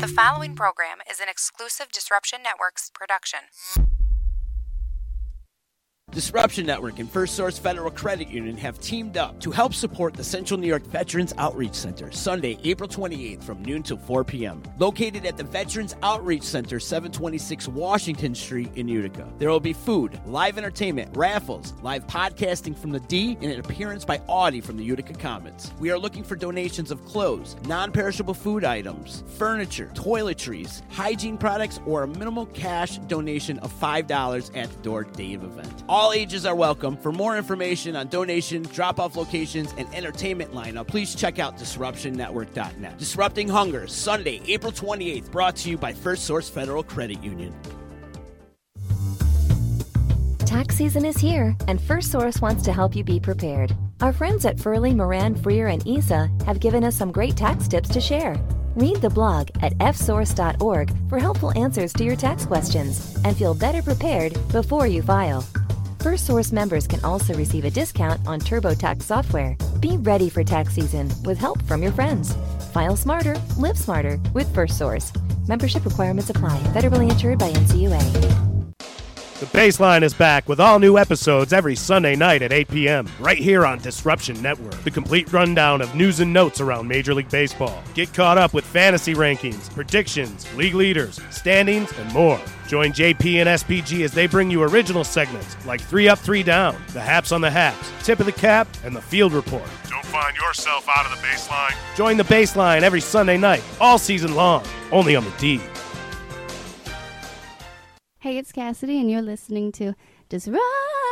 The following program is an exclusive Disruption Networks production. Disruption Network and First Source Federal Credit Union have teamed up to help support the Central New York Veterans Outreach Center, Sunday, April 28th from noon till 4 p.m. Located at the Veterans Outreach Center, 726 Washington Street in Utica. There will be food, live entertainment, raffles, live podcasting from the D, and an appearance by Audie from the Utica Comets. We are looking for donations of clothes, non-perishable food items, furniture, toiletries, hygiene products, or a minimal cash donation of $5 at the door day of event. All ages are welcome. For more information on donation, drop-off locations, and entertainment lineup, please check out DisruptionNetwork.net. Disrupting Hunger, Sunday, April 28th, brought to you by First Source Federal Credit Union. Tax season is here, and First Source wants to help you be prepared. Our friends at Furley, Moran, Freer, and ESA have given us some great tax tips to share. Read the blog at fsource.org for helpful answers to your tax questions and feel better prepared before you file. First Source members can also receive a discount on TurboTax software. Be ready for tax season with help from your friends. File smarter, live smarter with First Source. Membership requirements apply. Federally insured by NCUA. The Baseline is back with all new episodes every Sunday night at 8 p.m. right here on Disruption Network. The complete rundown of news and notes around Major League Baseball. Get caught up with fantasy rankings, predictions, league leaders, standings, and more. Join JP and SPG as they bring you original segments like 3 Up, 3 Down, the Haps on the Haps, Tip of the Cap, and the Field Report. Don't find yourself out of the Baseline. Join the Baseline every Sunday night, all season long, only on the D. Hey, it's Cassidy, and you're listening to Disruption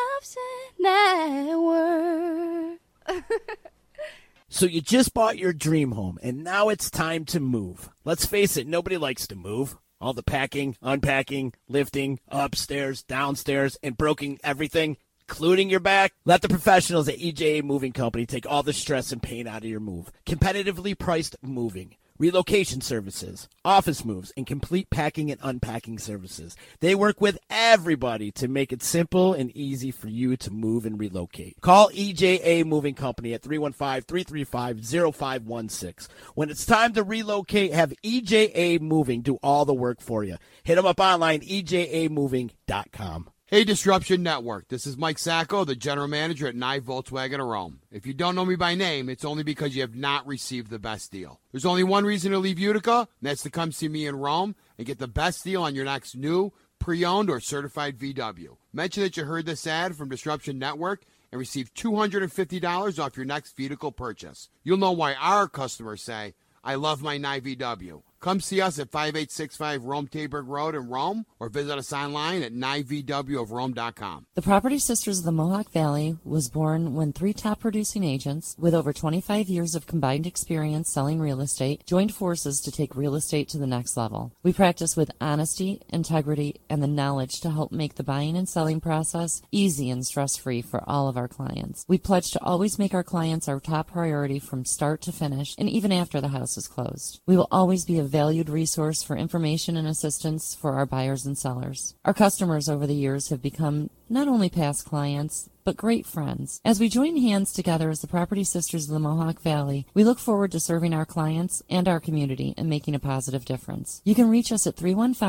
Network. So you just bought your dream home, and now it's time to move. Let's face it, nobody likes to move. All the packing, unpacking, lifting, upstairs, downstairs, and broking everything, including your back. Let the professionals at EJA Moving Company take all the stress and pain out of your move. Competitively priced moving, relocation services, office moves, and complete packing and unpacking services. They work with everybody to make it simple and easy for you to move and relocate. Call EJA Moving Company at 315-335-0516. When it's time to relocate, have EJA Moving do all the work for you. Hit them up online, ejamoving.com. Hey, Disruption Network. This is Mike Sacco, the general manager at Nye Volkswagen of Rome. If you don't know me by name, it's only because you have not received the best deal. There's only one reason to leave Utica, and that's to come see me in Rome and get the best deal on your next new, pre-owned, or certified VW. Mention that you heard this ad from Disruption Network and receive $250 off your next vehicle purchase. You'll know why our customers say, I love my Nye VW. Come see us at 5865 Rome Taberg Road in Rome, or visit us online at nyvwofrome.com. The Property Sisters of the Mohawk Valley was born when 3 top producing agents with over 25 years of combined experience selling real estate joined forces to take real estate to the next level. We practice with honesty, integrity, and the knowledge to help make the buying and selling process easy and stress-free for all of our clients. We pledge to always make our clients our top priority from start to finish, and even after the house is closed. We will always be a valued resource for information and assistance for our buyers and sellers. Our customers over the years have become not only past clients, but great friends. As we join hands together as the Property Sisters of the Mohawk Valley, we look forward to serving our clients and our community and making a positive difference. You can reach us at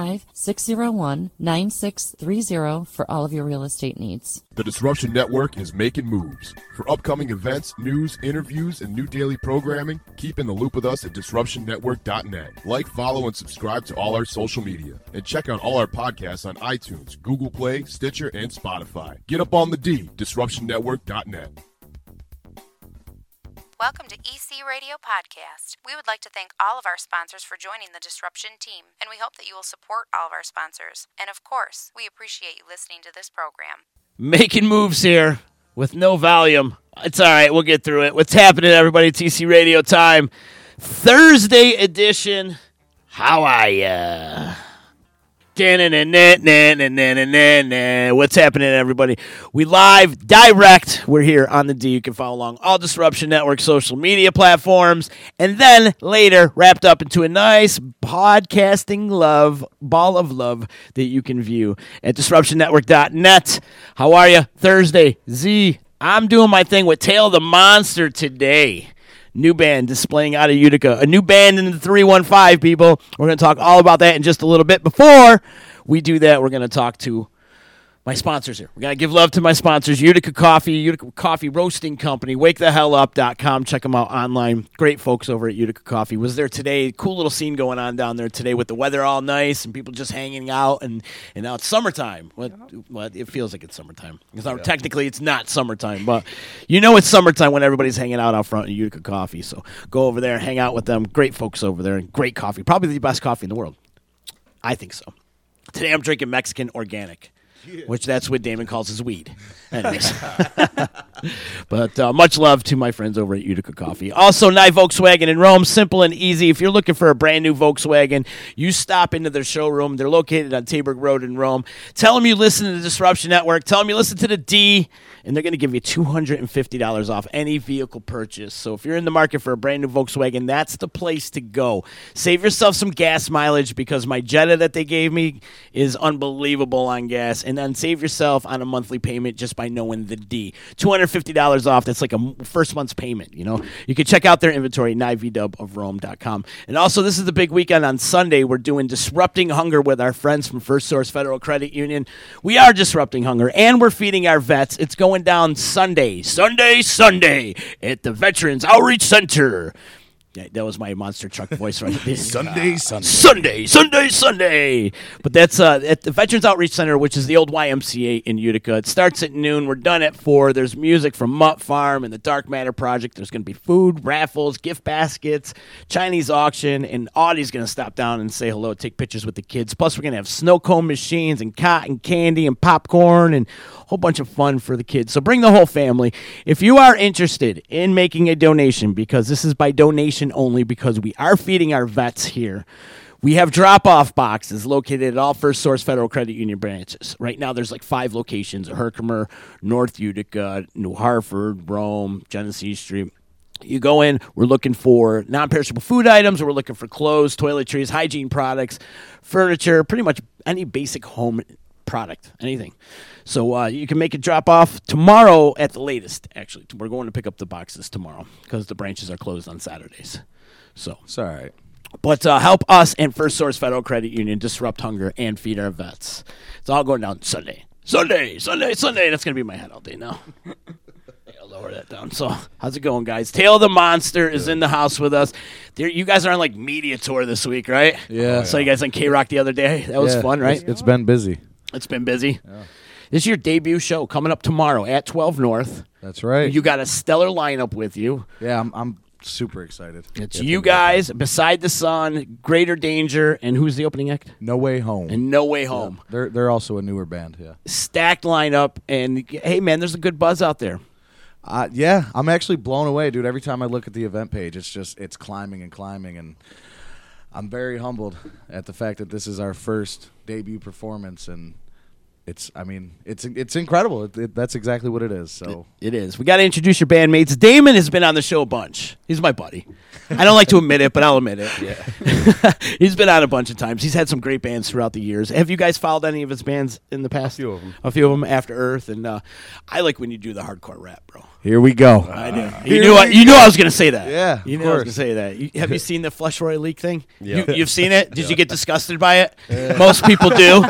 315-601-9630 for all of your real estate needs. The Disruption Network is making moves. For upcoming events, news, interviews, and new daily programming, keep in the loop with us at DisruptionNetwork.net. Like, follow, and subscribe to all our social media. And check out all our podcasts on iTunes, Google Play, Stitcher, and Spotify. Get up on the D, DisruptionNetwork.net. Welcome to EC Radio Podcast. We would like to thank all of our sponsors for joining the Disruption team, and we hope that you will support all of our sponsors. And of course, we appreciate you listening to this program. Making moves here with no volume. It's all right. We'll get through it. What's happening, everybody? TC Radio time. Thursday edition. How are ya? What's happening, everybody? We live, direct. We're here on the D. You can follow along all Disruption Network social media platforms. And then later, wrapped up into a nice podcasting ball of love that you can view at DisruptionNetwork.net. How are you? Thursday. Z. I'm doing my thing with Tail of the Monster today. new band displaying out of Utica. A new band in the 315, people. We're going to talk all about that in just a little bit. Before we do that, we're going to talk to my sponsors here. We got to give love to my sponsors, Utica Coffee Roasting Company, wakethehellup.com. Check them out online. Great folks over at Utica Coffee. Was there today. Cool little scene going on down there today with the weather all nice and people just hanging out. And now it's summertime. Well, it feels like it's summertime. Technically, it's not summertime, but you know it's summertime when everybody's hanging out front of Utica Coffee. So go over there, hang out with them. Great folks over there and great coffee. Probably the best coffee in the world. I think so. Today I'm drinking Mexican Organic. Which that's what Damon calls his weed. Anyways. But much love to my friends over at Utica Coffee. Also, Nye Volkswagen in Rome. Simple and easy. If you're looking for a brand new Volkswagen, you stop into their showroom. They're located on Taberg Road in Rome. Tell them you listen to the Disruption Network. Tell them you listen to the D, and they're going to give you $250 off any vehicle purchase. So if you're in the market for a brand new Volkswagen, that's the place to go. Save yourself some gas mileage because my Jetta that they gave me is unbelievable on gas. And then save yourself on a monthly payment just by knowing the D. $250 off. That's like a first month's payment, you know. You can check out their inventory at nivdubofrome.com. And also, this is the big weekend on Sunday. We're doing Disrupting Hunger with our friends from First Source Federal Credit Union. We are disrupting hunger, and we're feeding our vets. It's going down Sunday at the Veterans Outreach Center. Yeah, that was my monster truck voice right there. Sunday. But that's at the Veterans Outreach Center, which is the old YMCA in Utica. It starts at noon. We're done at 4. There's music from Mutt Farm and the Dark Matter Project. There's going to be food, raffles, gift baskets, Chinese auction, and Audie's going to stop down and say hello, take pictures with the kids. Plus, we're going to have snow cone machines and cotton candy and popcorn and a whole bunch of fun for the kids. So bring the whole family. If you are interested in making a donation, because this is by donation only because we are feeding our vets here. We have drop-off boxes located at all First Source Federal Credit Union branches. Right now there's like 5 locations, Herkimer, North Utica, New Hartford, Rome, Genesee Street. You go in, we're looking for non-perishable food items, we're looking for clothes, toiletries, hygiene products, furniture, pretty much any basic home product, anything. So you can make a drop-off tomorrow at the latest, actually. We're going to pick up the boxes tomorrow because the branches are closed on Saturdays. So it's all right. But help us and First Source Federal Credit Union disrupt hunger and feed our vets. It's all going down Sunday. That's going to be my head all day now. I'll lower that down. So how's it going, guys? Tail of the Monster is in the house with us. You guys are on like media tour this week, right? Yeah. So you guys on K-Rock the other day. That was fun, right? It's been busy. It's been busy. Yeah. This is your debut show coming up tomorrow at 12 North. That's right. You got a stellar lineup with you. Yeah, I'm super excited. It's you guys, Beside the Sun, Greater Danger, and who's the opening act? No Way Home. And No Way Home. Yeah. They're also a newer band, yeah. Stacked lineup, and hey, man, there's a good buzz out there. Yeah, I'm actually blown away, dude. Every time I look at the event page, it's climbing and climbing, and I'm very humbled at the fact that this is our first debut performance, and it's incredible. That's exactly what it is. So it is. We got to introduce your bandmates. Damon has been on the show a bunch. He's my buddy. I don't like to admit it, but I'll admit it. Yeah. He's been on a bunch of times. He's had some great bands throughout the years. Have you guys followed any of his bands in the past? A few of them. After Earth, and I like when you do the hardcore rap, bro. Here we go. I do. You knew I was going to say that. Yeah, you knew I was going to say that. Have you seen the Flush Roy leak thing? Yeah. You've seen it? Did you get disgusted by it? Yeah. Most people do.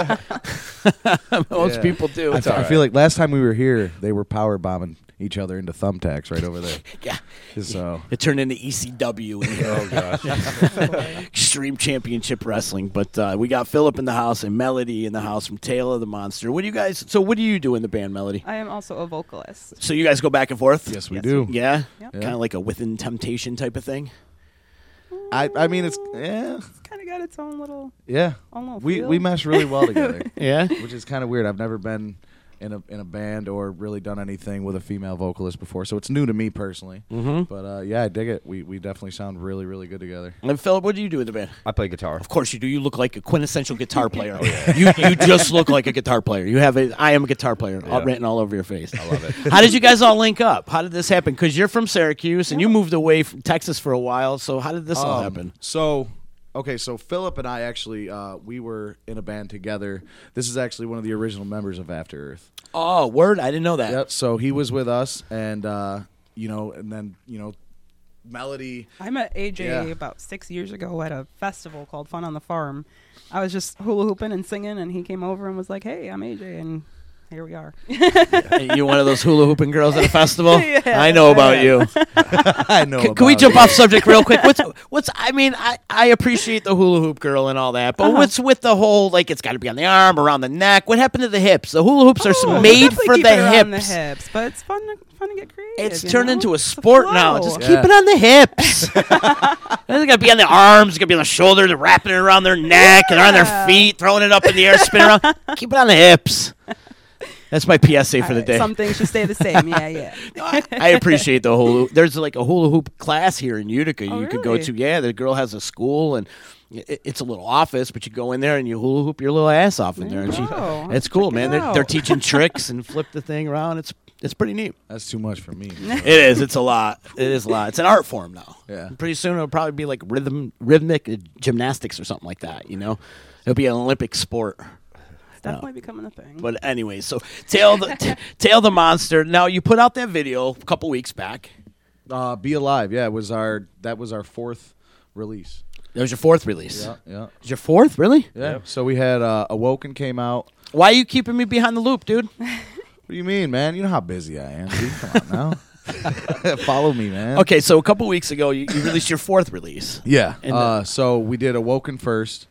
Most people do. I feel like last time we were here, they were power bombing each other into thumbtacks right over there. Yeah. So it turned into ECW. Oh, gosh. Extreme Championship Wrestling. But we got Philip in the house and Melody in the house from Tail of the Monster. What do you do in the band, Melody? I am also a vocalist. So you guys go back and forth? Yes, we do. Yeah? Yep. Kind of like a Within Temptation type of thing? I mean, it's kind of got its own little we mesh really well together. Yeah, which is kind of weird. I've never been in a band or really done anything with a female vocalist before, so it's new to me personally. Mm-hmm. But I dig it. We definitely sound really, really good together. And Philip, what do you do in the band? I play guitar. Of course you do. You look like a quintessential guitar player. Oh, yeah. You just look like a guitar player. You have I am a guitar player written all over your face. I love it. How did you guys all link up? How did this happen? Because you're from Syracuse and you moved away from Texas for a while. So how did this all happen? So Philip and I actually we were in a band together. This is actually one of the original members of After Earth. Oh, word! I didn't know that. Yep. So he was with us, and then melody. I met AJ about 6 years ago at a festival called Fun on the Farm. I was just hula hooping and singing, and he came over and was like, "Hey, I'm AJ," and here we are. You one of those hula hooping girls at a festival? Yeah, I know about you. I know. Can we jump off subject real quick? What's? I mean, I appreciate the hula hoop girl and all that, but what's with the whole like it's got to be on the arm, around the neck? What happened to the hips? The hula hoops are made for keep the it around hips. the hips, but it's fun to get creative. It's turned into a sport now. flow. Just keep it on the hips. It's got to be on the arms. It's got to be on the shoulder. They're wrapping it around their neck and on their feet, throwing it up in the air, spinning around. Keep it on the hips. That's my PSA for the day. Some things should stay the same. Yeah. I appreciate the hula. There's like a hula hoop class here in Utica you could go really? to. Yeah, the girl has a school and it's a little office, but you go in there and you hula hoop your little ass off in there. And it's cool, man. They're teaching tricks and flip the thing around. It's pretty neat. That's too much for me. It is. It's a lot. It is a lot. It's an art form now. Yeah. Pretty soon it'll probably be like rhythmic gymnastics or something like that. You know, it'll be an Olympic sport. It's definitely becoming a thing. But anyway, so Tail the Monster. Now you put out that video a couple weeks back. Be Alive. Yeah, that was our fourth release. That was your fourth release. Yeah. Is your fourth really? Yeah. So we had Awoken came out. Why are you keeping me behind the loop, dude? What do you mean, man? You know how busy I am, dude. Come on now. Follow me, man. Okay, so a couple weeks ago you released your fourth release. Yeah. And so we did Awoken first.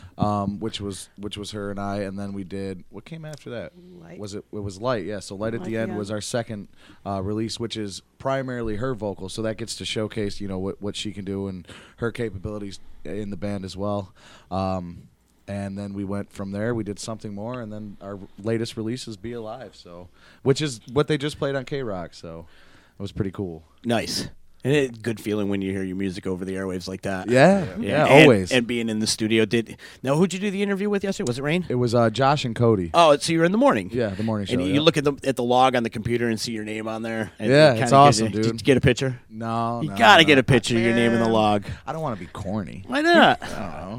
Which was her and I, and then we did what came after that. Light. It was Light, yeah. So Light at the End was our second release, which is primarily her vocal. So that gets to showcase, what she can do and her capabilities in the band as well. And then we went from there. We did Something More, and then our latest release is Be Alive. So, which is what they just played on K-Rock. So it was pretty cool. Nice. And it's a good feeling when you hear your music over the airwaves like that. Yeah, And- always. And being in the studio. Who'd you do the interview with yesterday? Was it Rain? It was Josh and Cody. Oh, so you were in the morning. Yeah, the morning show. And you look at the log on the computer and see your name on there. And Yeah, it it's kinda awesome, gives you- dude. Did you get a picture? No, You gotta get a picture of your name in the Man, log. I don't want to be corny. Why not? I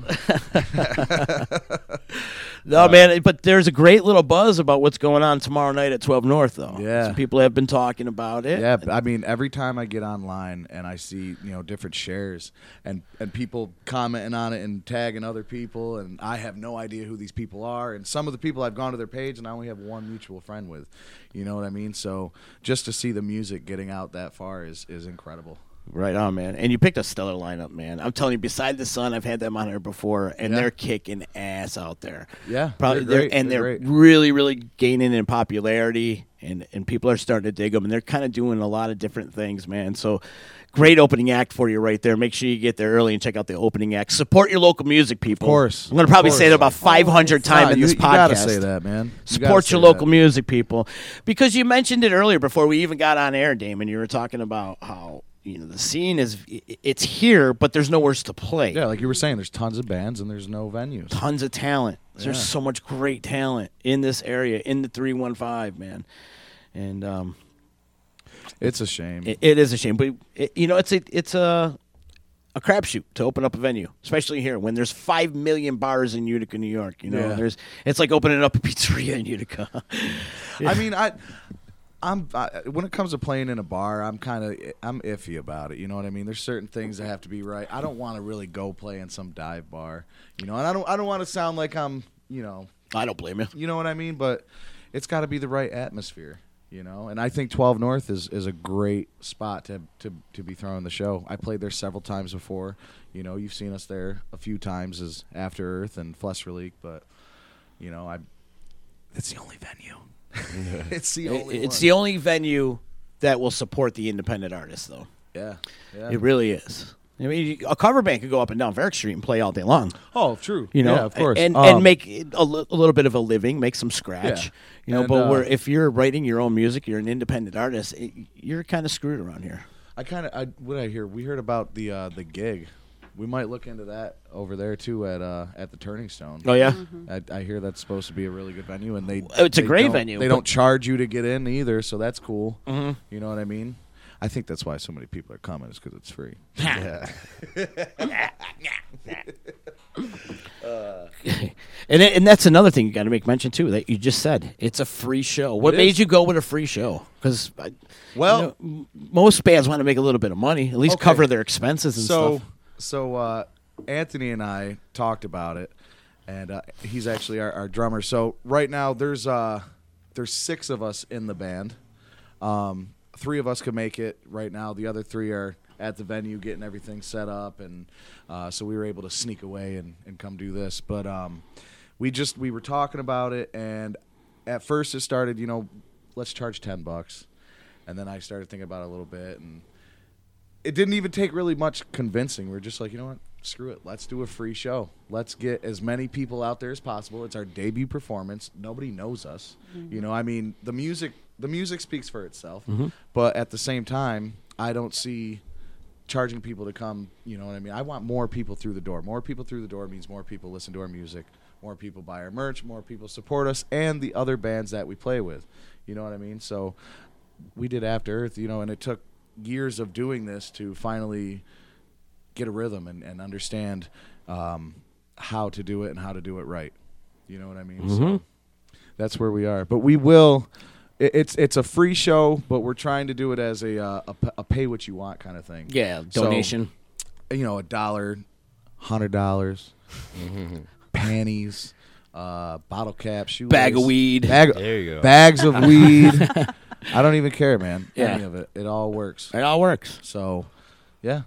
don't know. No, man, but there's a great little buzz about what's going on tomorrow night at 12 North, though. Yeah. Some people have been talking about it. Yeah, I mean, every time I get online and I see, different shares and people commenting on it and tagging other people, and I have no idea who these people are. And some of the people I've gone to their page and I only have one mutual friend with. You know what I mean? So just to see the music getting out that far is incredible. Right on, man. And you picked a stellar lineup, man. I'm telling you, beside the Sun, I've had them on here before, and they're kicking ass out there. Yeah, Probably, they're great. they're Great. really, really gaining in popularity, and people are starting to dig them, and they're kind of doing a lot of different things, man. So great opening act for you right there. Make sure you get there early and check out the opening act. Support your local music, people. Of course. I'm going to probably say that about 500 times in this podcast. You gotta say that, man. You gotta Support say your local that. music, people. Because you mentioned it earlier before we even got on air, Damon. You were talking about how the scene it's here, but there's nowhere to play. Yeah, like you were saying, there's tons of bands and there's no venues. Tons of talent. Yeah. There's so much great talent in this area, in the 315, man. And it's a shame. It is a shame, but it's a crapshoot to open up a venue, especially here when there's 5 million bars in Utica, New York. Yeah. It's like opening up a pizzeria in Utica. I mean, I'm when it comes to playing in a bar, I'm iffy about it. You know what I mean? There's certain things that have to be right. I don't want to really go play in some dive bar, and I don't want to sound like I'm, I don't blame you. You know what I mean? But it's got to be the right atmosphere, And I think 12 North is a great spot to be throwing the show. I played there several times before. You've seen us there a few times as After Earth and Flesh Relique, but it's the only venue. It's the only venue that will support the independent artists, though. Yeah. It really is. I mean, a cover band could go up and down Varick Street and play all day long. Oh, true. Yeah, of course. And make a little bit of a living, make some scratch. Yeah. But if you're writing your own music, you're an independent artist, you're kind of screwed around here. What did I hear? We heard about the gig. We might look into that over there too at the Turning Stone. Oh yeah, I hear that's supposed to be a really good venue, and it's a great venue. They don't charge you to get in either, so that's cool. Mm-hmm. You know what I mean? I think that's why so many people are coming, is because it's free. And that's another thing you got to make mention too that you just said. It's a free show. What made you go with a free show? Because most bands want to make a little bit of money, at least cover their expenses and stuff. So Anthony and I talked about it, and he's actually our drummer. So right now there's 6 of us in the band. 3 of us can make it right now. The other 3 are at the venue getting everything set up, and so we were able to sneak away and come do this. But we were talking about it, and at first it started, let's charge $10, and then I started thinking about it a little bit, and it didn't even take really much convincing. We're just like, you know what, screw it, let's do a free show. Let's get as many people out there as possible. It's our debut performance. Nobody knows us. Mm-hmm. The music speaks for itself, mm-hmm. but at the same time, I don't see charging people to come, you know what I mean? I want more people through the door. More people through the door means more people listen to our music, more people buy our merch, more people support us, and the other bands that we play with. You know what I mean? So we did After Earth, and it took years of doing this to finally get a rhythm and understand how to do it and how to do it right. You know what I mean? Mm-hmm. So that's where we are. But we will... It's a free show, but we're trying to do it as a pay what you want kind of thing. Yeah, donation. So, $1, $100, panties, bottle caps, shoelace, bag of weed. There you go. Bags of weed. I don't even care, man. Yeah. Any of it. It all works. It all works. So, yeah.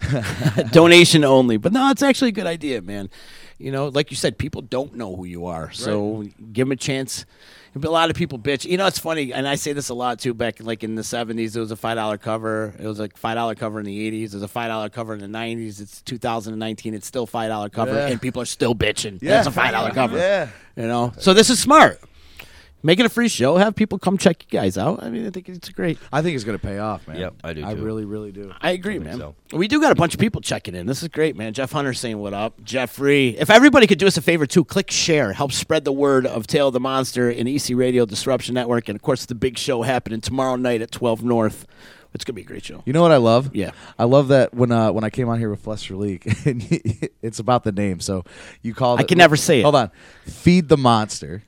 Donation only. But no, it's actually a good idea, man. Like you said, people don't know who you are. So give them a chance. A lot of people bitch. It's funny, and I say this a lot, too, back in the 70s, there was a $5 cover. It was a $5 cover in the 80s. There's a $5 cover in the 90s. It's 2019. It's still $5 cover, and people are still bitching. Yeah. It's a $5 cover. Yeah. So this is smart. Make it a free show. Have people come check you guys out. I think it's great. I think it's going to pay off, man. Yep, I do, too. I really, really do. I agree, man. So. We do got a bunch of people checking in. This is great, man. Jeff Hunter saying what up. Jeffrey. If everybody could do us a favor, too, click share. Help spread the word of Tale of the Monster and EC Radio Disruption Network. And, of course, the big show happening tomorrow night at 12 North. It's going to be a great show. You know what I love? Yeah. I love that when I came on here with Fletcher Leak, it's about the name. So you called it. I can never say it. Hold on. Feed the Monster.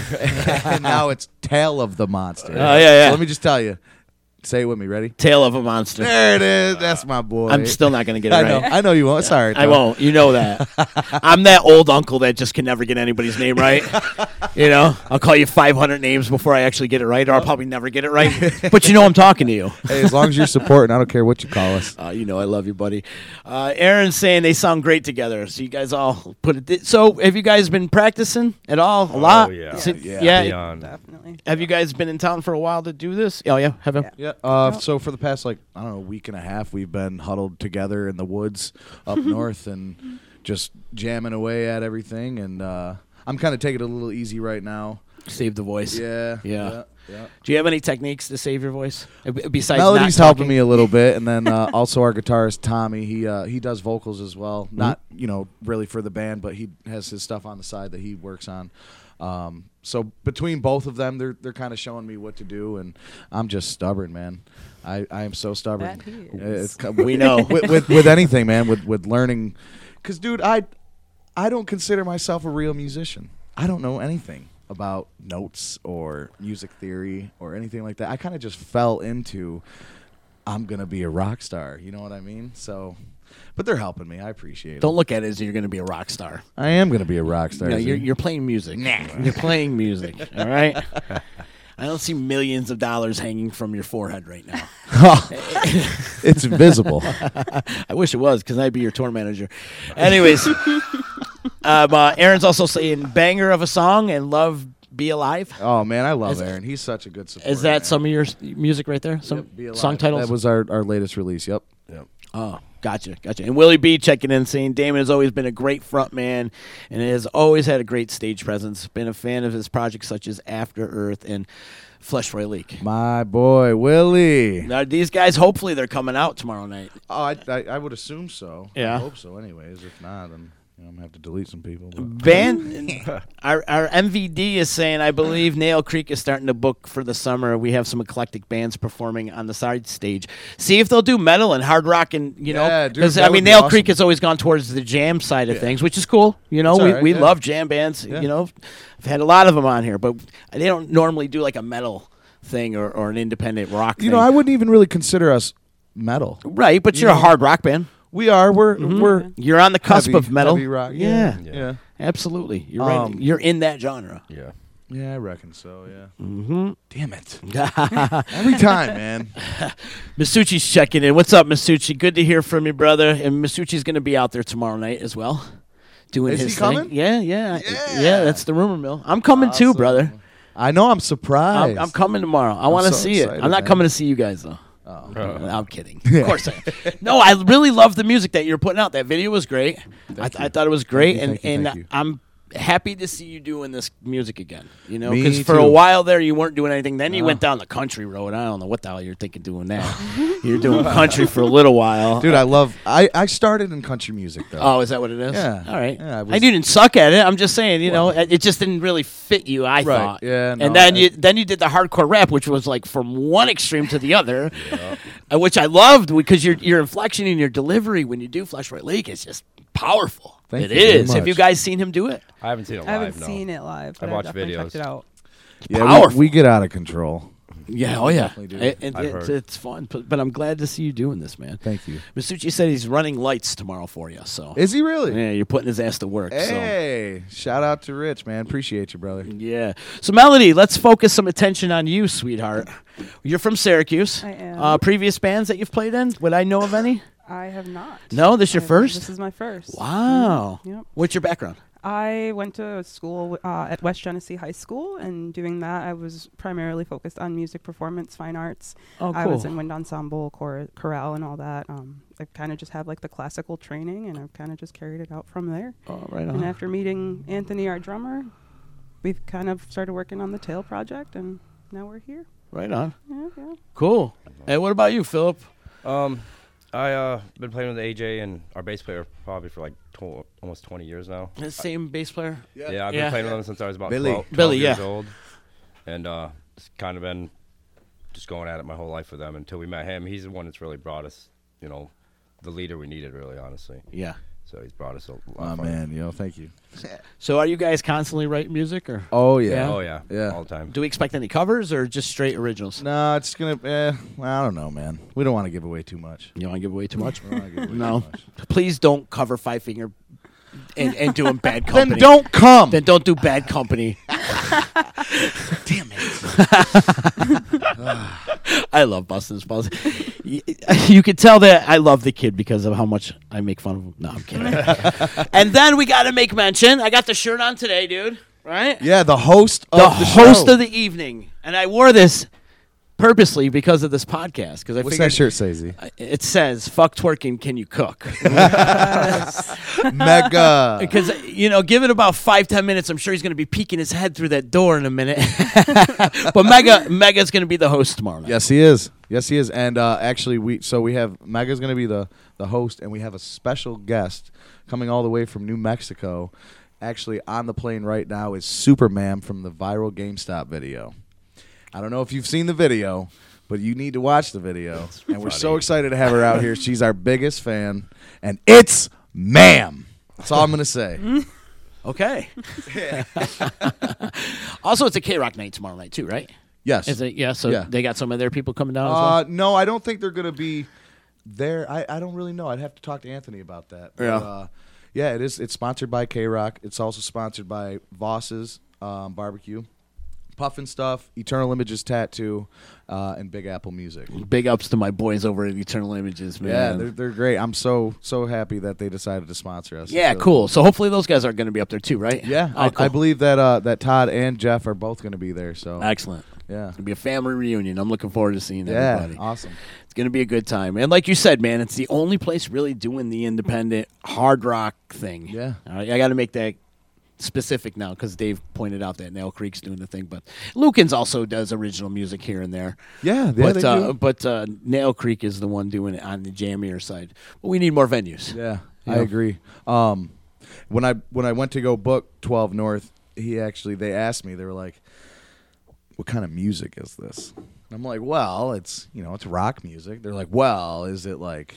And now it's Tale of the Monster. Oh, yeah. So let me just tell you. Say it with me. Ready? Tale of a Monster. There it is. That's my boy. I'm still not going to get it right. I know you won't. Sorry. I won't. You know that. I'm that old uncle that just can never get anybody's name right. I'll call you 500 names before I actually get it right, or I'll probably never get it right. But I'm talking to you. Hey, as long as you're supporting, I don't care what you call us. I love you, buddy. Aaron's saying they sound great together. So you guys all put it. So have you guys been practicing at all? A lot? Oh, yeah. Yeah. Beyond. Definitely. Have you guys been in town for a while to do this? Oh, yeah. Have you? Yeah. So for the past week and a half, we've been huddled together in the woods up north and just jamming away at everything. And I'm kind of taking it a little easy right now. Save the voice. Yeah. Do you have any techniques to save your voice besides Melody's not helping me a little bit, and then also our guitarist Tommy. He does vocals as well. Mm-hmm. Not really for the band, but he has his stuff on the side that he works on. So between both of them, they're kind of showing me what to do, and I'm just stubborn, man. I am so stubborn. We know with anything, man. With learning, because dude, I don't consider myself a real musician. I don't know anything about notes or music theory or anything like that. I kind of just fell into I'm gonna be a rock star. You know what I mean? So. But they're helping me. I appreciate it. Don't look at it as you're going to be a rock star. I am going to be a rock star. No, you're playing music. You're playing music. All right? I don't see millions of dollars hanging from your forehead right now. It's invisible. I wish it was, because I'd be your tour manager. Anyways, Aaron's also saying banger of a song and love Be Alive. Oh, man, I love Aaron. He's such a good supporter. Is that some of your music right there? Some song titles? That was our latest release, yep. Oh, gotcha. And Willie B checking in saying, Damon has always been a great front man and has always had a great stage presence. Been a fan of his projects such as After Earth and Flesh Roy Leak. My boy, Willie. Now, these guys, hopefully they're coming out tomorrow night. Oh, I would assume so. Yeah. I hope so anyways. If not, then... I'm going to have to delete some people. But. Band, our MVD is saying, I believe Nail Creek is starting to book for the summer. We have some eclectic bands performing on the side stage. See if they'll do metal and hard rock, and because Nail awesome. Creek has always gone towards the jam side of things, which is cool. You know, we love jam bands. You know, I've had a lot of them on here, but they don't normally do like a metal thing or an independent rock thing. You know, I wouldn't even really consider us metal. Right, but you're a hard rock band. We are. We're you're on the cusp of metal. Heavy rock. Yeah. Absolutely. You're right. You're in that genre. Yeah. Yeah, I reckon so, yeah. Mm-hmm. Damn it. Every time, man. Masucci's checking in. What's up, Masucci? Good to hear from you, brother. And Masucci's going to be out there tomorrow night as well. Doing his thing. Coming? Yeah, that's the rumor mill. I'm coming too, brother. I know, I'm surprised. I'm coming tomorrow. I want to see it. I'm not coming to see you guys, though. Oh. I'm kidding. Of course I am. No, I really love the music that you're putting out. That video was great. I thought it was great, Thank you. I'm happy to see you doing this music again. You know, Me because for too. a while there you weren't doing anything. Then you went down the country road. I don't know what the hell you're thinking doing that. You're doing country for a little while, dude. I started in country music though. Oh, is that what it is? Yeah. All right. Yeah, I didn't suck at it. I'm just saying, you know, it just didn't really fit you. I thought. Yeah. No, and then you did the hardcore rap, which was like from one extreme to the other, which I loved because your inflection and your delivery when you do Flashlight Lake is just powerful. Thank it you very is. much. Have you guys seen him do it? I haven't seen it live. I haven't seen it live. But I've watched definitely videos. Checked it out. Yeah, powerful. we get out of control. Yeah, oh yeah. Definitely do. It's fun, but I'm glad to see you doing this, man. Thank you. Masucci said he's running lights tomorrow for you. So is he really? Yeah, you're putting his ass to work. Hey, shout out to Rich, man. Appreciate you, brother. Yeah. So Melody, let's focus some attention on you, sweetheart. You're from Syracuse. I am. Previous bands that you've played in? Would I know of any? I have not. No, this your first? This is my first. Wow. Mm-hmm. Yep. What's your background? I went to school at West Genesee High School, and doing that, I was primarily focused on music performance, fine arts. Oh, cool. I was in wind ensemble, chorale, and all that. I kind of just have like the classical training, and I've kind of just carried it out from there. Oh, right on. And after meeting Anthony, our drummer, we've kind of started working on the Tail project, and now we're here. Right on. Yeah. Cool. Hey, what about you, Philip? I been playing with AJ and our bass player probably for like almost 20 years now. The same bass player? Yeah, I've been playing with him since I was about Billy. 12 years old. And it's kind of been just going at it my whole life with them until we met him. He's the one that's really brought us, you know, the leader we needed, really, honestly. Yeah. So he's brought us a lot. Oh, man, thank you. So are you guys constantly writing music? Or? Oh, yeah. Oh, yeah. All the time. Do we expect any covers or just straight originals? No, it's going to, I don't know, man. We don't want to give away too much. You don't want to give away too much? No. Too much. Please don't cover Five Finger and doing Bad Company. Then don't come. Then don't do Bad Company. Damn it. I love Bustin's Balls. You can tell that I love the kid because of how much I make fun of him. No, I'm kidding. And then we got to make mention. I got the shirt on today, dude. Right? Yeah, the host of the host show. of the evening. And I wore this purposely because of this podcast. Because I What's figured that shirt say, Z? It says, fuck twerking, can you cook? Mega. Because, give it about 5-10 minutes. I'm sure he's going to be peeking his head through that door in a minute. But Mega's going to be the host tomorrow night. Yes, he is. And actually, we have Mega's going to be the host, and we have a special guest coming all the way from New Mexico. Actually, on the plane right now is Superman from the viral GameStop video. I don't know if you've seen the video, but you need to watch the video. And we're so excited to have her out here. She's our biggest fan, and it's ma'am. That's all I'm going to say. Okay. Also, it's a K-Rock night tomorrow night, too, right? Yes. Is it? Yeah, so they got some of their people coming down as well? No, I don't think they're going to be there. I don't really know. I'd have to talk to Anthony about that. But, yeah, it is. It's sponsored by K-Rock. It's also sponsored by Voss's Barbecue. Puffin Stuff, Eternal Images Tattoo, and Big Apple Music. Big ups to my boys over at Eternal Images, man. Yeah, they're great. I'm so happy that they decided to sponsor us. Yeah, cool. So hopefully those guys are going to be up there too, right? Yeah, cool. I believe that Todd and Jeff are both going to be there. So excellent. Yeah, it's going to be a family reunion. I'm looking forward to seeing everybody. Yeah, awesome. It's going to be a good time. And like you said, man, it's the only place really doing the independent hard rock thing. Yeah. All right, I got to make that specific now because Dave pointed out that Nail Creek's doing the thing, but Lukens also does original music here and there. Yeah, but they do. But Nail Creek is the one doing it on the jammier side. But we need more venues. Yeah, I agree. when I went to go book 12 North, they asked me, they were like, what kind of music is this? And I'm like, well, it's rock music. They're like, well, is it like,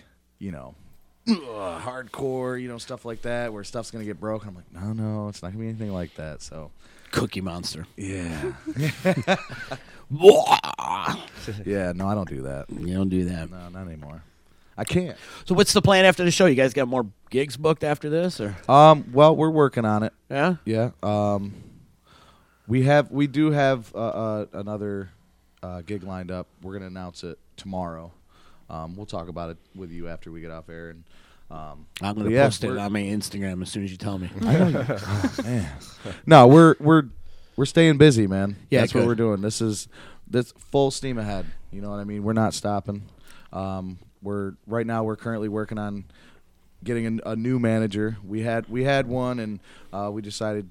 hardcore, stuff like that, where stuff's going to get broken? I'm like, no, it's not going to be anything like that. So, Cookie Monster. Yeah. Yeah, no, I don't do that. You don't do that. No, not anymore. I can't. So what's the plan after the show? You guys got more gigs booked after this, or? Well, we're working on it. Yeah? Yeah. We do have another gig lined up. We're going to announce it tomorrow. We'll talk about it with you after we get off air. And I'm going to post it on my Instagram as soon as you tell me. I know you. Oh, man. No, we're staying busy, man. Yeah, that's good. what we're doing. This full steam ahead. You know what I mean? We're not stopping. Right now we're currently working on getting a new manager. We had one, and we decided,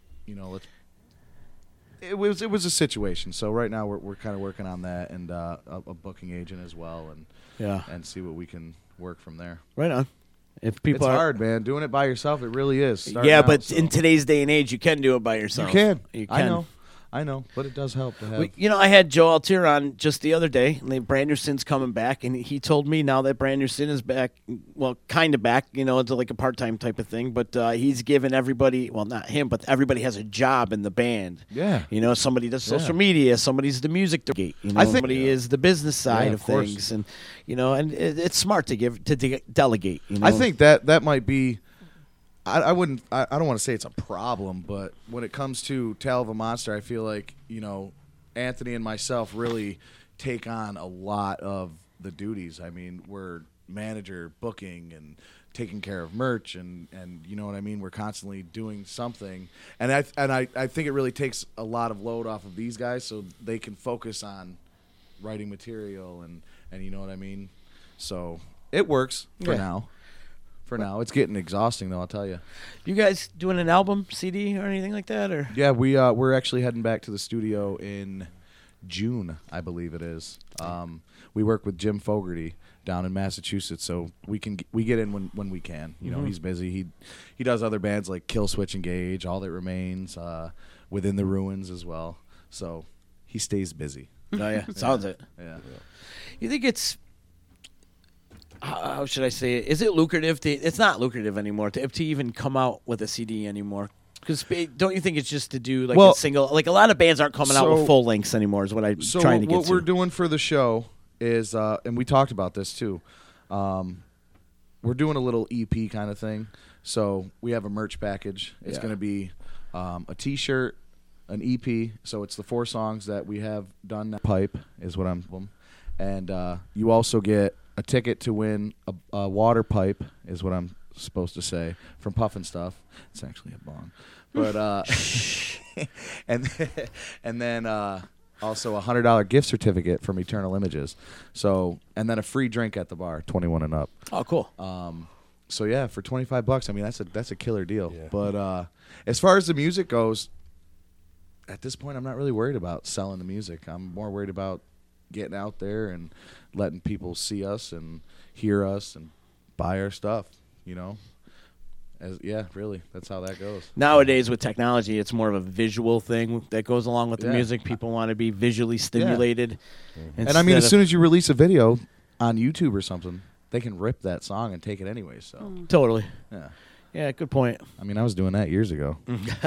it was a situation. So right now we're kind of working on that, and a booking agent as well, and see what we can work from there. Right on. If people it's hard, man. Doing it by yourself, it really is. In today's day and age, you can do it by yourself. You can. I know, but it does help to have. I had Joe Altier on just the other day. Brandyerson's coming back, and he told me now that Brandyerson is back, well, kind of back, it's like a part-time type of thing, but he's given everybody, well, not him, but everybody has a job in the band. Yeah. Somebody does social media, somebody's the music gate, somebody is the business side of things, and, and it's smart to delegate. I think that might be... I don't want to say it's a problem, but when it comes to Tale of a Monster, I feel like, Anthony and myself really take on a lot of the duties. I mean, we're manager, booking, and taking care of merch, and you know what I mean? We're constantly doing something. And I think it really takes a lot of load off of these guys so they can focus on writing material and you know what I mean? So it works for now. For now, it's getting exhausting, though. I'll tell you. You guys doing an album, CD, or anything like that, or? Yeah, we're actually heading back to the studio in June, I believe it is. We work with Jim Fogarty down in Massachusetts, so we get in when we can. He's busy. He does other bands like Kill Switch Engage, All That Remains, Within the Ruins as well. So he stays busy. Oh yeah, sounds it. Yeah. You think it's? How should I say it? Is it lucrative? It's not lucrative anymore to even come out with a CD anymore. Because don't you think it's just to do a single? Like a lot of bands aren't coming out with full lengths anymore. Is what I'm trying to get to. What we're doing for the show is, and we talked about this too. We're doing a little EP kind of thing. So we have a merch package. It's going to be a T-shirt, an EP. So it's the 4 songs that we have done. Pipe is what I'm. And you also get a ticket to win a water pipe, is what I'm supposed to say, from Puffin Stuff. It's actually a bong. But and then also a $100 gift certificate from Eternal Images. So, and then a free drink at the bar, 21 and up. Oh, cool. So yeah, for $25, I mean that's a killer deal. Yeah. But as far as the music goes, at this point I'm not really worried about selling the music. I'm more worried about getting out there and letting people see us and hear us and buy our stuff, really, that's how that goes. Nowadays with technology, it's more of a visual thing that goes along with the music. People want to be visually stimulated. And I mean, as soon as you release a video on YouTube or something, they can rip that song and take it anyway. So totally. Yeah, good point. I mean, I was doing that years ago.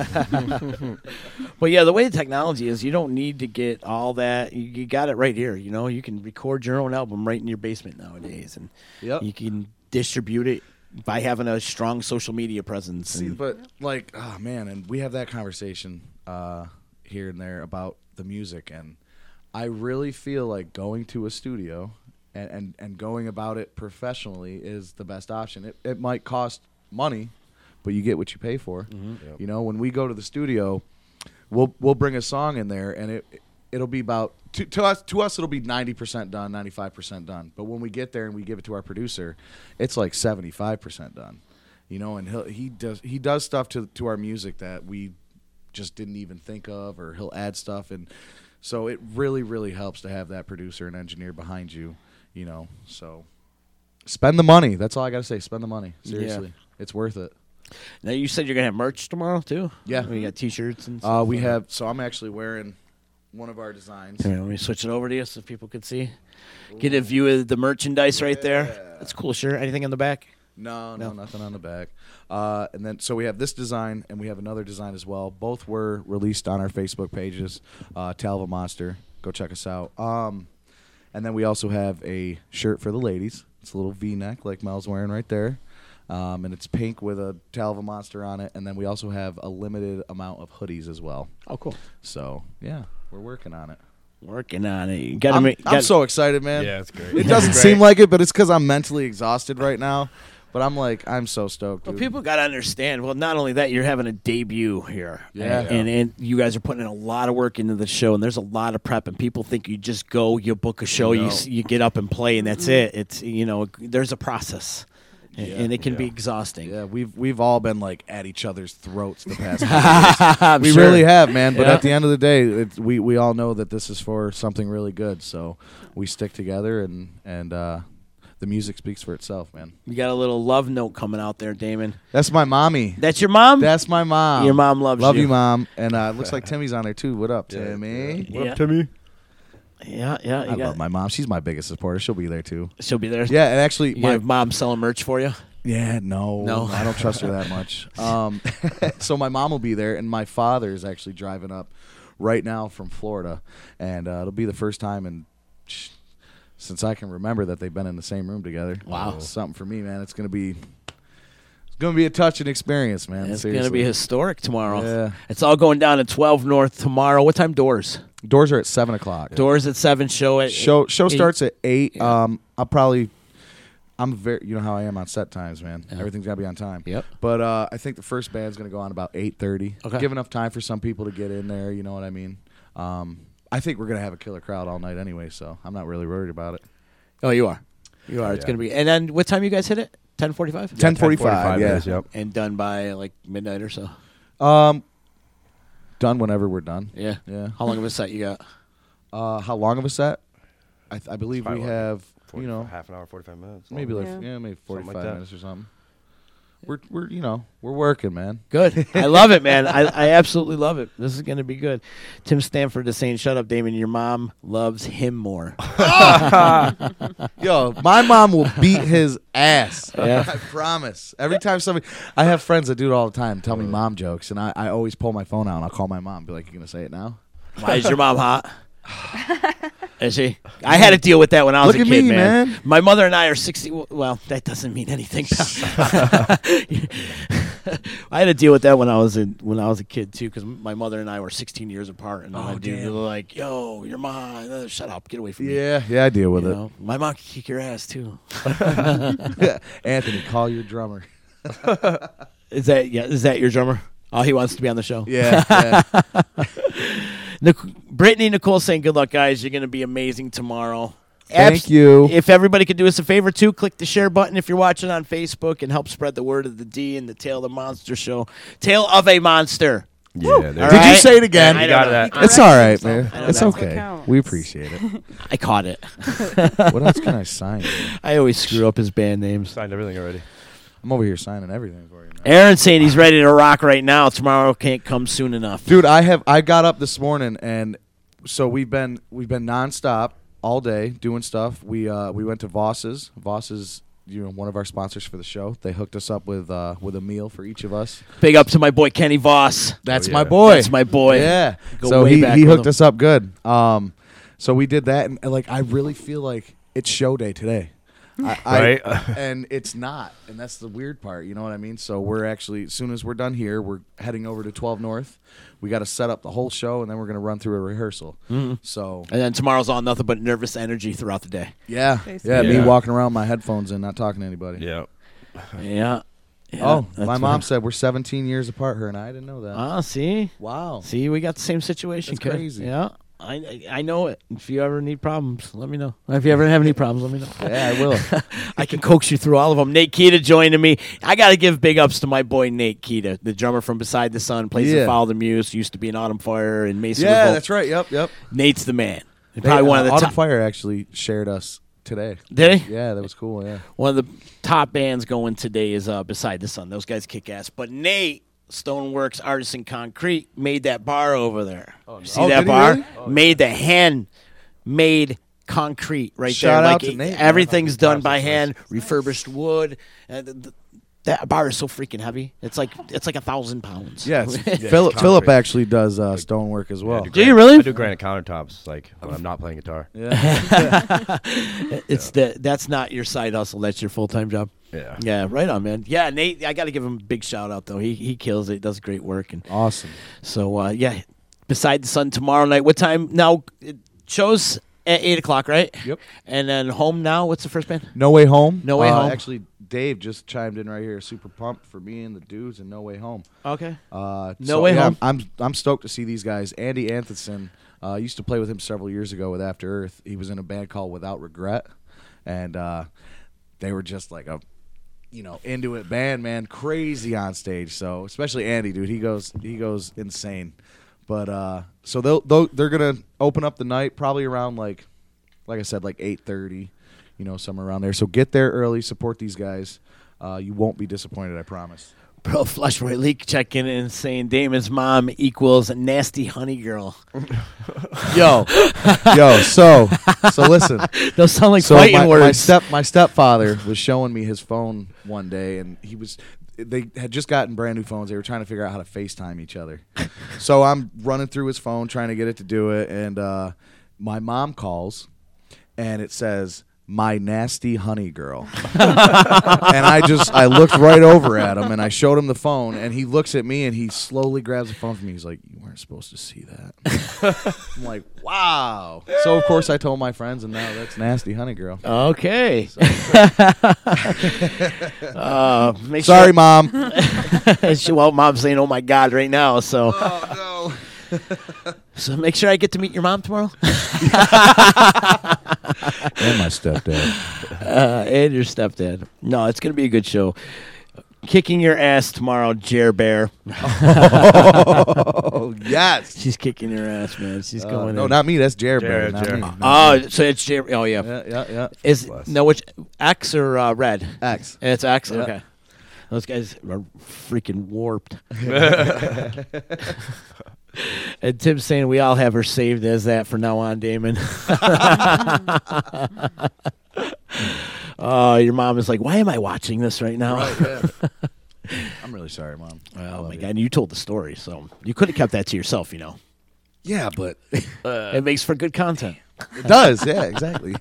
But yeah, the way the technology is, you don't need to get all that. You got it right here. You can record your own album right in your basement nowadays, and you can distribute it by having a strong social media presence. But oh man, and we have that conversation here and there about the music, and I really feel like going to a studio and going about it professionally is the best option. It might cost money, but you get what you pay for. Mm-hmm. Yep. When we go to the studio, we'll bring a song in there, and it'll be about to us it'll be 90% done, 95% done. But when we get there and we give it to our producer, it's like 75% done. And he does stuff to our music that we just didn't even think of, or he'll add stuff, and so it really, really helps to have that producer and engineer behind you. So spend the money. That's all I got to say. Spend the money. Seriously. Yeah. It's worth it. Now you said you're gonna have merch tomorrow too. Yeah, we got T-shirts and stuff. we have. So I'm actually wearing one of our designs. Here, let me switch it over to you so people can see. Get a view of the merchandise right there. That's a cool shirt. Anything on the back? No, nothing on the back. And then so we have this design and we have another design as well. Both were released on our Facebook pages. Tail of a Monster. Go check us out. And then we also have a shirt for the ladies. It's a little V-neck like Mel's wearing right there. And it's pink with a Tail of a Monster on it. And then we also have a limited amount of hoodies as well. Oh, cool. So, yeah, we're working on it. Working on it. You I'm so excited, man. Yeah, it's great. It doesn't seem like it, but it's because I'm mentally exhausted right now. But I'm so stoked, dude. Well, people got to understand. Well, not only that, you're having a debut here. Yeah. And you guys are putting in a lot of work into the show, and there's a lot of prep, and people think you just go, you book a show, you get up and play, and that's it. It's, there's a process. And it can be exhausting. Yeah, we've all been like at each other's throats the past couple days. We really have, man. But at the end of the day, we all know that this is for something really good. So we stick together, and the music speaks for itself, man. You got a little love note coming out there, Damon. That's my mommy. That's your mom? That's my mom. Your mom loves you. Love you, Mom. And it looks like Timmy's on there too. What up, Timmy? What up, Timmy? Yeah. I love my mom. She's my biggest supporter. She'll be there too. She'll be there. Yeah, and actually, my mom selling merch for you. Yeah, no, I don't trust her that much. So my mom will be there, and my father is actually driving up right now from Florida, and it'll be the first time since I can remember that they've been in the same room together. Wow, it's something for me, man. It's gonna be a touching experience, man. It's gonna be historic tomorrow. Yeah, it's all going down at 12 North tomorrow. What time doors? Doors are at 7 o'clock. Doors at 7. Show at show starts at 8. Yeah. I'm very, you know how I am on set times, man. Yeah. Everything's got to be on time. Yep. But I think the first band's going to go on about 8:30. Okay. Give enough time for some people to get in there, you know what I mean? I think we're going to have a killer crowd all night anyway, so I'm not really worried about it. Oh, you are. You are. It's going to be. And then what time you guys hit it? 10:45? 10:45, yeah. Yep. And done by like midnight or so? Done whenever we're done. Yeah. Yeah. How long of a set you got? How long of a set? I believe we have... 40, half an hour, 45 minutes. Maybe maybe 45 minutes or something. We're working, man. Good. I love it, man. I absolutely love it. This is going to be good. Tim Stanford is saying, "Shut up, Damon. Your mom loves him more." Yo, my mom will beat his ass. Yeah. I promise. Every time I have friends that do it all the time, tell me mom jokes, and I always pull my phone out and I'll call my mom, be like, "You gonna say it now?" Why is your mom hot? Is she? I had to deal with that when I was a kid, man. My mother and I are 60. Well, that doesn't mean anything. I had to deal with that when I was a kid too, because my mother and I were 16 years apart, and my dude was like, "Yo, your mom, shut up, get away from me." Yeah, I deal with it. My mom can kick your ass too. Anthony, call your drummer. Is that your drummer? Oh, he wants to be on the show. Yeah. Brittany Nicole saying, "Good luck, guys. You're going to be amazing tomorrow." Thank you. If everybody could do us a favor, too, click the share button if you're watching on Facebook and help spread the word of the D and the Tale of the Monster show. Tale of a Monster. Yeah. Did you say it again? I got that. It's all right, man. It's okay. We appreciate it. I caught it. What else can I sign? I always screw up his band names. Signed everything already. I'm over here signing everything for you now. Aaron's saying he's ready to rock right now. Tomorrow can't come soon enough. Dude, I got up this morning, and so we've been nonstop all day doing stuff. We went to Voss's. Voss is one of our sponsors for the show. They hooked us up with a meal for each of us. Big up to my boy Kenny Voss. That's my boy. That's my boy. Yeah. Go so way he back hooked with him. us up good. So we did that, and like I really feel like it's show day today. Right. And it's not, and that's the weird part, you know what I mean? So we're actually, as soon as we're done here, we're heading over to 12 North. We got to set up the whole show, and then we're going to run through a rehearsal. Mm-hmm. So, and then tomorrow's all nothing but nervous energy throughout the day. Yeah, me walking around with my headphones and not talking to anybody. Yeah. Yeah. Oh, my mom said we're 17 years apart, her and I didn't know that. Oh, see? Wow. See, we got the same situation. That's crazy. Yeah. I know it. If you ever need problems, let me know. If you ever have any problems, let me know. Yeah, I will. I can coax you through all of them. Nate Keita joining me. I got to give big ups to my boy Nate Keita, the drummer from Beside the Sun, plays in Follow the Muse, used to be in Autumn Fire and Mason Yeah, Revolt. that's right. Yep. Nate's the man. Probably one of the Autumn top. Fire actually shared us today. Did he? Yeah, that was cool. Yeah. One of the top bands going today is Beside the Sun. Those guys kick ass. But Nate, Stoneworks Artisan Concrete, made that bar over there. See that did he bar? really? Made the handmade concrete right Shout there. out to Nate, man. Everything's done by hand, refurbished wood. That bar is so freaking heavy. It's like 1,000 pounds. Yes. it's Philip actually does stonework as well. Do you really? I do granite countertops, like when I'm not playing guitar. Yeah. That's not your side hustle. That's your full-time job. Yeah. Yeah, right on, man. Yeah, Nate, I got to give him a big shout out though. He kills it. He does great work. And Awesome. so yeah, Beside the Sun tomorrow night. What time? Now it shows at 8:00, right? Yep. And then Home Now. What's the first band? No Way Home. No Way Home. Actually, Dave just chimed in right here. Super pumped for me and the dudes and No Way Home. Okay. No Way Home. I'm stoked to see these guys. Andy Anthony used to play with him several years ago with After Earth. He was in a band called Without Regret, and they were just like a into it band, man, crazy on stage. So especially Andy, dude, he goes insane. But so they're gonna open up the night probably around like I said, like 8:30. Somewhere around there. So get there early, support these guys. You won't be disappointed, I promise. Bro, Flushroy Leak checking in and saying Damon's mom equals a nasty honey girl. Yo, so listen. Those sound like fighting words. My stepfather was showing me his phone one day, and they had just gotten brand new phones. They were trying to figure out how to FaceTime each other. So I'm running through his phone trying to get it to do it, and my mom calls, and it says, "My nasty honey girl." And I looked right over at him, and I showed him the phone, and he looks at me, and he slowly grabs the phone from me. He's like, "You weren't supposed to see that." I'm like, wow. So, of course, I told my friends, and now that's nasty honey girl. Okay. Sorry, Mom. Well, Mom's saying, "Oh, my God," right now, so. Oh, no. So make sure I get to meet your mom tomorrow. And my stepdad. And your stepdad. No, it's going to be a good show. Kicking your ass tomorrow, Jer Bear. Oh, yes. She's kicking your ass, man. She's going No, in. not me. That's Jer Bear. Not me. Oh, so it's Jer. Oh, yeah. Yeah. Which X or Red? X. It's X? Yeah. Okay. Those guys are freaking warped. And Tim's saying we all have her saved as that from now on, Damon. Your mom is like, why am I watching this right now? Right, yeah. I'm really sorry, Mom. Oh, my God. And you told the story, so you could have kept that to yourself, Yeah, but it makes for good content. It does, yeah, exactly.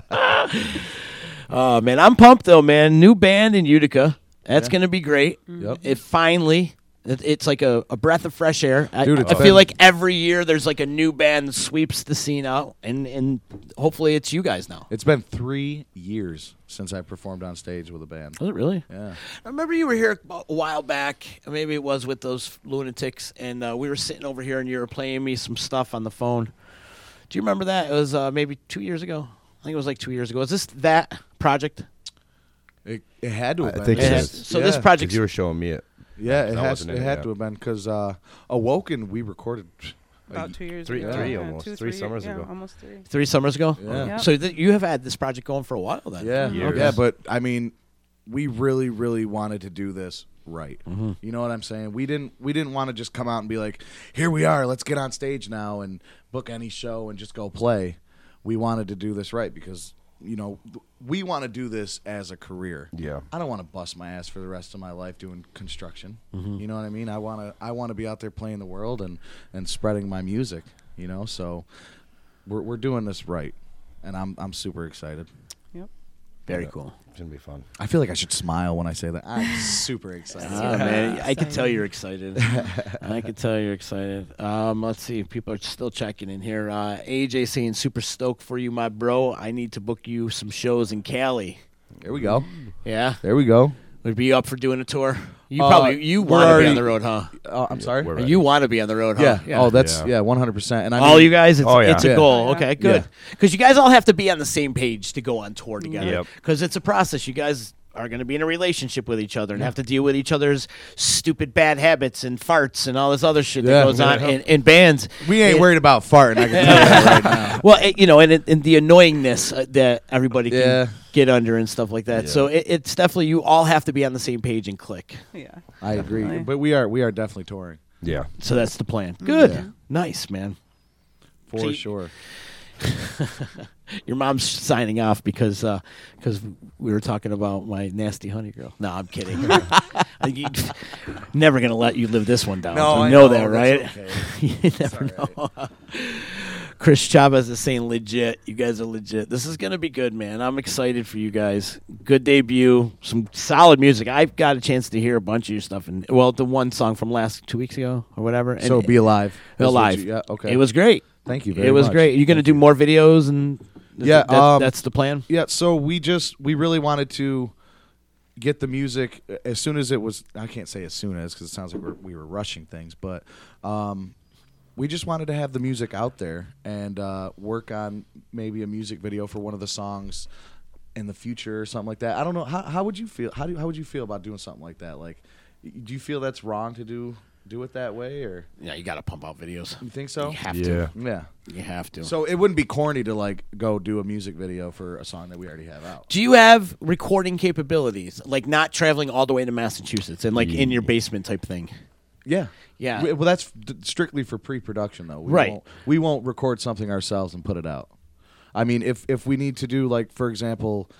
Oh, man. I'm pumped, though, man. New band in Utica. That's going to be great. Yep. It finally... It's like a breath of fresh air. Dude, I feel like every year there's like a new band that sweeps the scene out, and hopefully it's you guys now. It's been 3 years since I performed on stage with a band. Was it really? Yeah. I remember you were here a while back. Maybe it was with those lunatics, and we were sitting over here, and you were playing me some stuff on the phone. Do you remember that? It was maybe 2 years ago. I think it was like 2 years ago. Is this that project? It had to have been. I think so. So this project, you were showing me it. Yeah, it wasn't in it had yet. to have been because Awoken we recorded about 2 years three- ago. three Yeah, almost. 2, 3 3 summers yeah, ago. almost 3. 3 summers ago? Yeah. Yeah. So you have had this project going for a while then? Yeah, Years. yeah, but I mean, we really, really wanted to do this right. Mm-hmm. You know what I'm saying? We didn't want to just come out and be like, "Here we are, let's get on stage now and book any show and just go play." We wanted to do this right because we want to do this as a career. Yeah. I don't want to bust my ass for the rest of my life doing construction. You know what I mean? I want to be out there playing the world and spreading my music. So we're doing this right, and I'm super excited. Yep. Very cool. It's going to be fun. I feel like I should smile when I say that. I'm super excited. Man, I can tell you're excited. I can tell you're excited. Let's see. People are still checking in here. AJ saying, super stoked for you, my bro. I need to book you some shows in Cali. There we go. Yeah? There we go. Would be up for doing a tour? You we're want to be already- on the road, huh? I'm sorry? We're You want to be on the road, huh? Yeah. Oh, that's 100%. And I all mean, you guys, it's, Oh, yeah. it's a Yeah. goal. Okay, good. Yeah. Because you guys all have to be on the same page to go on tour together. Yep. Because it's a process. You guys are going to be in a relationship with each other and have to deal with each other's stupid bad habits and farts and all this other shit that goes on in bands. We ain't worried about farting. I can tell you that right now. Well, and the annoyingness that everybody can get under and stuff like that. Yeah. So it's definitely, you all have to be on the same page and click. Yeah, I agree. But we are definitely touring. Yeah. So that's the plan. Good. Yeah. Nice, man. For sure. Your mom's signing off because we were talking about my nasty honey girl. No, I'm kidding. Never gonna let you live this one down. No, I know that, right? Okay. You never know. Right. Chris Chavez is saying legit. You guys are legit. This is gonna be good, man. I'm excited for you guys. Good debut. Some solid music. I've got a chance to hear a bunch of your stuff, and the one song from 2 weeks ago or whatever. And so Be Alive. Alive. Yeah. Okay. It was great. Thank you very much. It was great. You're going to do more videos and that's the plan? Yeah, so we really wanted to get the music as soon as it was, I can't say as soon as because it sounds like we were rushing things, but we just wanted to have the music out there and work on maybe a music video for one of the songs in the future or something like that. I don't know. How would you feel? How would you feel about doing something like that? Like, do you feel that's wrong to do it that way, or you got to pump out videos? You think so? You have to. Yeah, you have to. So it wouldn't be corny to like go do a music video for a song that we already have out. Do you have recording capabilities, like not traveling all the way to Massachusetts and like in your basement type thing? Yeah. Well, that's strictly for pre-production though. We won't record something ourselves and put it out. I mean, if we need to do, like, for example,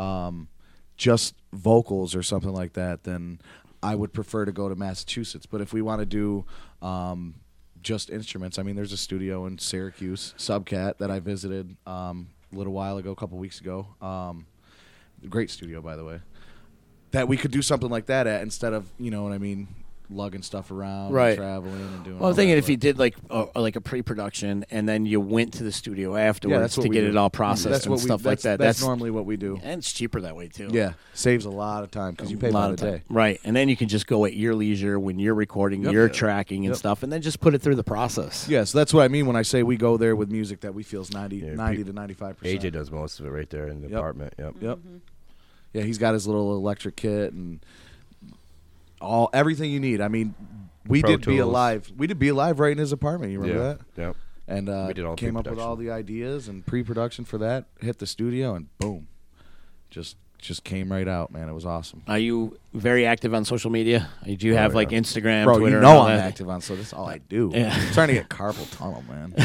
just vocals or something like that, then I would prefer to go to Massachusetts. But if we want to do just instruments, I mean, there's a studio in Syracuse, Subcat, that I visited a little while ago, a couple weeks ago. Great studio, by the way. That we could do something like that at instead of, you know what I mean, lugging stuff around and traveling and doing. Well, I'm thinking if you did like a pre-production and then you went to the studio afterwards to get it all processed and stuff like that. That's normally what we do, and it's cheaper that way too. Yeah, saves a lot of time because you pay by the day. Right, and then you can just go at your leisure when you're recording, you're tracking and stuff, and then just put it through the process. Yeah, so that's what I mean when I say we go there with music that we feel is 90 to 95%. AJ does most of it right there in the apartment. Yep. Mm-hmm. Yeah, he's got his little electric kit and everything you need. I mean, we did Be Alive. We did Be Alive right in his apartment. You remember that? Yep. And we did all came up with all the ideas and pre-production for that. Hit the studio and boom, just came right out, man. It was awesome. Are you very active on social media? Do you have like Instagram, Bro, Twitter? You know I'm active on, so that's all I do. Yeah. I'm trying to get carpal tunnel, man.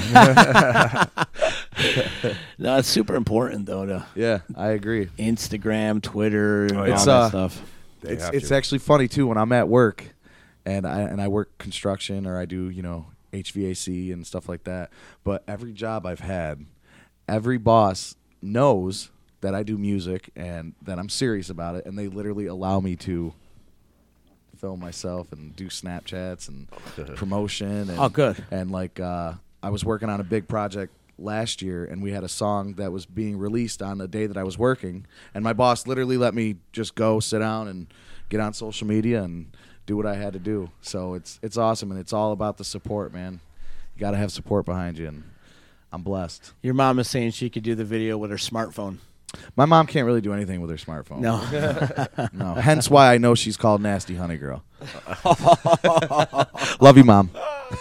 No, it's super important though. Yeah, I agree. Instagram, Twitter, all that stuff. It's actually funny too when I'm at work, and I work construction or I do HVAC and stuff like that. But every job I've had, every boss knows that I do music and that I'm serious about it, and they literally allow me to film myself and do Snapchats and promotion. And, good. And like I was working on a big project last year, and we had a song that was being released on the day that I was working, and my boss literally let me just go sit down and get on social media and do what I had to do. So it's awesome, and it's all about the support, man. You got to have support behind you, and I'm blessed. Your mom is saying she could do the video with her smartphone. My mom can't really do anything with her smartphone. No. No. Hence why I know she's called Nasty Honey Girl. Love you, Mom.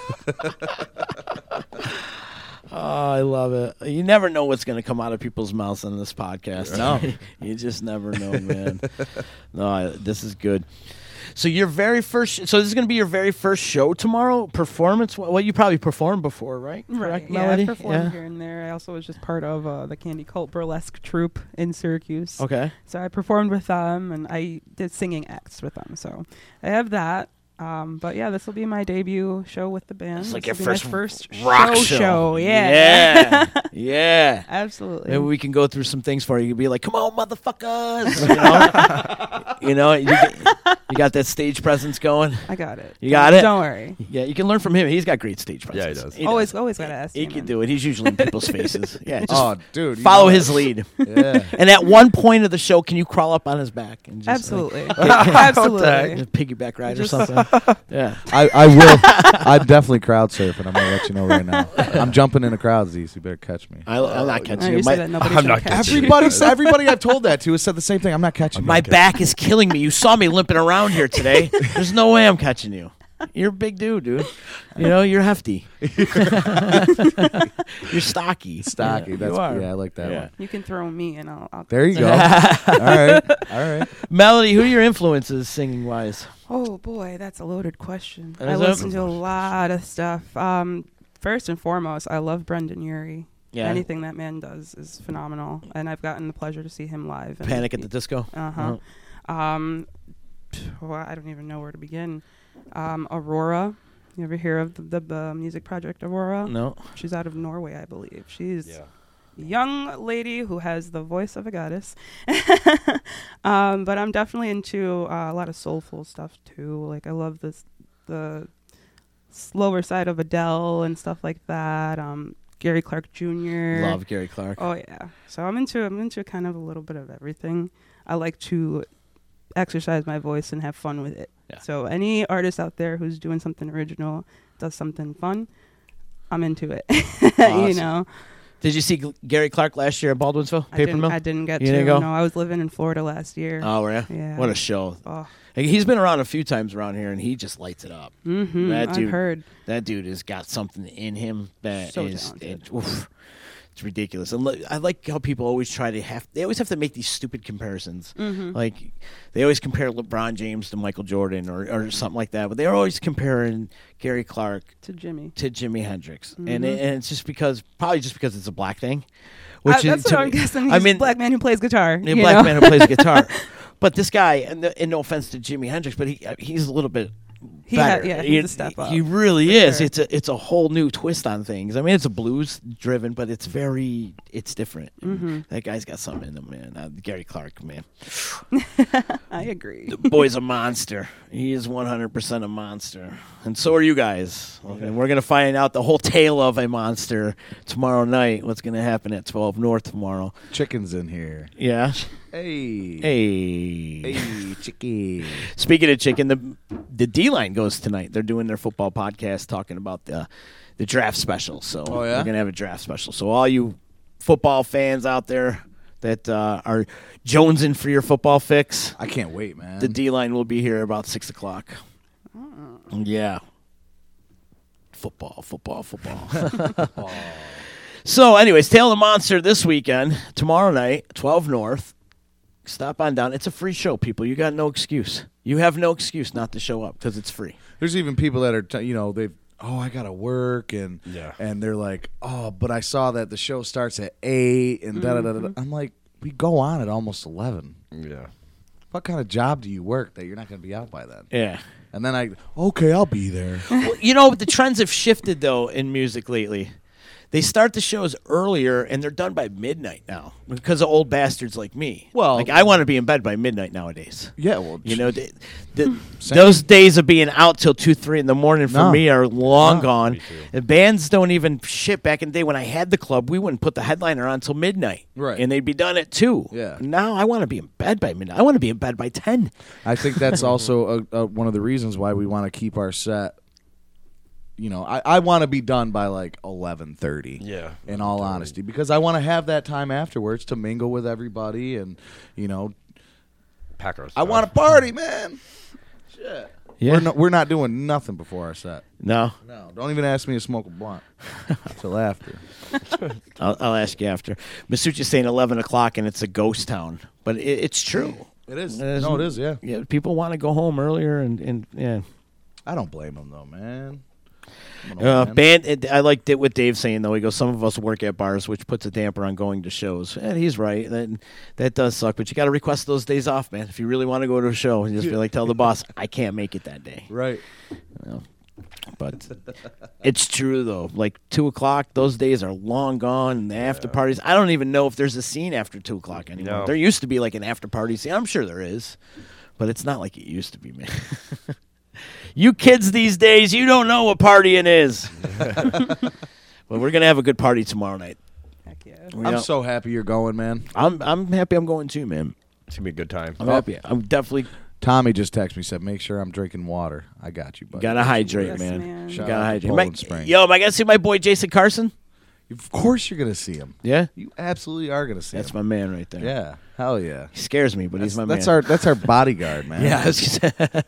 Oh, I love it. You never know what's going to come out of people's mouths on this podcast. No. You just never know, man. No, this is good. So this is going to be your very first show tomorrow? Performance? Well, you probably performed before, right? Right. Yeah, I've performed here and there. I also was just part of the Candy Cult Burlesque troupe in Syracuse. Okay. So I performed with them, and I did singing acts with them. So I have that. But yeah, this will be my debut show with the band. It's like this your first rock show. Yeah. Yeah. Absolutely. Maybe we can go through some things for you. You'd be like, "Come on, motherfuckers!" You got that stage presence going? I got it. You got it? Don't worry. Yeah, you can learn from him. He's got great stage presence. Yeah, he does. Always got to ask He him. can do it. He's usually in people's faces. Yeah, just dude. follow his lead. Yeah. And at one point of the show, can you crawl up on his back? And just, Absolutely. Absolutely. Piggyback ride or something. Yeah. I will. I'm definitely crowd surfing. I'm gonna let you know right now. I'm jumping in a crowd, Zeus. You better catch me. I'm not catching you you. said that nobody's I'm gonna not catch catching you. Everybody I've told that to has said the same thing. I'm not catching you. My back is killing me. You saw me limping around here today. There's no way I'm catching you. You're a big dude. You know, you're hefty. You're stocky. Stocky. Yeah, That's you are. I like that one. You can throw me and I'll There you go. All right. Melody, who are your influences singing wise? Oh boy, that's a loaded question. Is I it? listen to a lot of stuff. First and foremost, I love Brendan Urie. Yeah. Anything that man does is phenomenal, and I've gotten the pleasure to see him live. And Panic at the Disco. Well, I don't even know where to begin. Aurora. You ever hear of the music project Aurora? No. She's out of Norway, I believe. She's a young lady who has the voice of a goddess. But I'm definitely into a lot of soulful stuff too. Like I love the slower side of Adele and stuff like that. Gary Clark Jr. Love Gary Clark. Oh yeah. So I'm into kind of a little bit of everything. I like to exercise my voice and have fun with it. Yeah. So any artist out there who's doing something original, does something fun, I'm into it. Awesome. You know. Did you see Gary Clark last year at Baldwinsville Paper Mill? I didn't get You to. didn't go? No, I was living in Florida last year. Oh, were you? Yeah. What a show. Oh. He's been around a few times around here, and he just lights it up. Mm-hmm. I've heard. That dude has got something in him that So is talented. it's ridiculous. And I like how people always they always have to make these stupid comparisons. Mm-hmm. Like they always compare LeBron James to Michael Jordan or something like that. But they're always comparing Gary Clark to Jimi Hendrix, Mm-hmm. and it's just because it's a black thing. Which that's what I'm guessing. He's a black man who plays guitar. A black man who plays guitar. But this guy, and no offense to Jimi Hendrix, but he's a little bit better. He's a step up. He really is. Sure. It's a whole new twist on things. I mean, it's a blues driven, but it's different. Mm-hmm. That guy's got something in him, man. Gary Clark, man. I agree. The boy's a monster. He is 100% a monster, and so are you guys. Okay. And we're gonna find out the whole tale of a monster tomorrow night. What's gonna happen at 12 North tomorrow? Chicken's in here. Yeah. Hey, chicken. Speaking of chicken, the D-line goes tonight. They're doing their football podcast talking about the draft special. So they're going to have a draft special. So all you football fans out there that are jonesing for your football fix, I can't wait, man. the D-line will be here about 6 o'clock. Yeah. Football. So anyways, Tale of the Monster this weekend, tomorrow night, 12 North. Stop on down. It's a free show, people. You got no excuse. You have no excuse not to show up because it's free. There's even people that are, I got to work, and they're like, oh, but I saw that the show starts at 8, and da-da-da-da. I'm like, we go on at almost 11. Yeah. What kind of job do you work that you're not going to be out by then? Yeah. And then okay, I'll be there. Well, the trends have shifted, though, in music lately. They start the shows earlier, and they're done by midnight now because of old bastards like me. Well, I want to be in bed by midnight nowadays. Yeah, well, those days of being out till 2, 3 in the morning for me are long gone. And bands don't even shit. Back in the day when I had the club, we wouldn't put the headliner on till midnight, right? And they'd be done at 2. Yeah. Now I want to be in bed by midnight. I want to be in bed by 10. I think that's also one of the reasons why we want to keep our set. I want to be done by like 11:30. Yeah. In all honesty, because I want to have that time afterwards to mingle with everybody, and Packers. I want to party, man. Shit. Yeah. We're not doing nothing before our set. No. Don't even ask me to smoke a blunt until after. I'll ask you after. Masucci's saying 11 o'clock, and it's a ghost town, but it's true. It is. It is. Yeah. Yeah. People want to go home earlier, and yeah. I don't blame them though, man. I liked it what Dave's saying though. He goes, some of us work at bars, which puts a damper on going to shows. And he's right. That does suck. But you got to request those days off, man. If you really want to go to a show, you just be like, tell the boss, I can't make it that day. Right. But it's true though. Like 2 o'clock, those days are long gone. And the after parties, I don't even know if there's a scene after 2 o'clock anymore. No. There used to be like an after party scene. I'm sure there is. But it's not like it used to be, man. You kids these days, you don't know what partying is. Well, we're going to have a good party tomorrow night. Heck yeah. I'm so happy you're going, man. I'm happy I'm going too, man. It's going to be a good time. I'm happy. I'm definitely... Tommy just texted me, said, make sure I'm drinking water. I got you, buddy. Gotta hydrate, Yes, man. man. Shout Gotta out to hydrate. Poland Spring. Yo, am I going to see my boy Jason Carson? Of course you're going to see him. Yeah? You absolutely are going to see That's him. my man right there. Yeah. Hell yeah. He scares me, but he's my man. That's our bodyguard, man. Yeah, I was gonna say.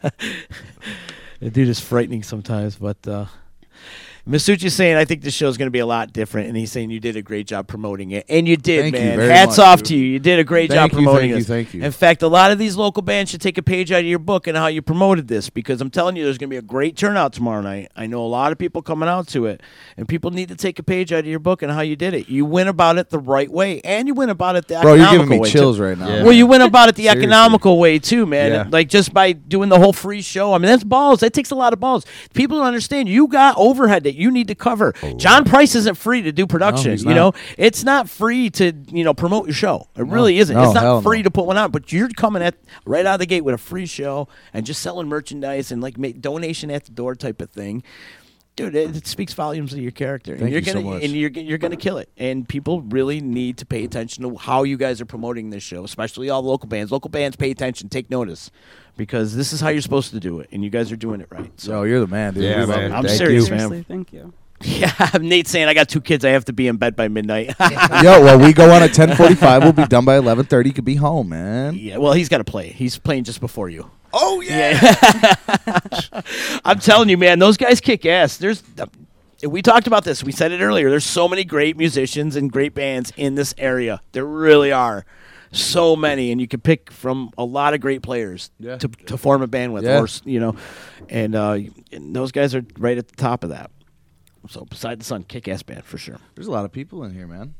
The dude is frightening sometimes, but Masucci's saying, I think this show is going to be a lot different, and he's saying you did a great job promoting it. And you did, Thank you man. very Hats much, off dude. to you. You did a great Thank job you, promoting thank you, this. thank you. In fact, a lot of these local bands should take a page out of your book and how you promoted this, because I'm telling you, there's going to be a great turnout tomorrow night. I know a lot of people coming out to it, and people need to take a page out of your book and how you did it. You went about it the right way, and you went about it the Bro, economical you're giving me way, chills too. right now. Yeah. Well, you went about it the Seriously. economical way, too, man. Yeah. Like, just by doing the whole free show. I mean, that's balls. That takes a lot of balls. People don't understand. You got overhead that you need to cover. John Price isn't free to do production. he's You know, it's not free to promote your show. It really isn't. No, It's not hell free no. to put one out. But you're coming at right out of the gate with a free show and just selling merchandise and like make donation at the door type of thing. Dude, it speaks volumes of your character. Thank and you so gonna much. and you're gonna kill it. And people really need to pay attention to how you guys are promoting this show, especially all the local bands. Local bands, pay attention, take notice, because this is how you're supposed to do it, and you guys are doing it right. So So you're the man, dude. Yeah, We love man. it. I'm Thank serious, you. man. Seriously, thank you. yeah, Nate's saying I got 2 kids. I have to be in bed by midnight. Yo, well, we go on at 10:45. We'll be done by 11:30. You could be home, man. Yeah, well, he's got to play. He's playing just before you. Oh yeah. I'm telling you, man, those guys kick ass. We talked about this. We said it earlier. There's so many great musicians and great bands in this area. There really are. So many, and you can pick from a lot of great players Yeah. to form a band with, Yeah. and those guys are right at the top of that. So, Beside the Sun, kick-ass band for sure. There's a lot of people in here, man.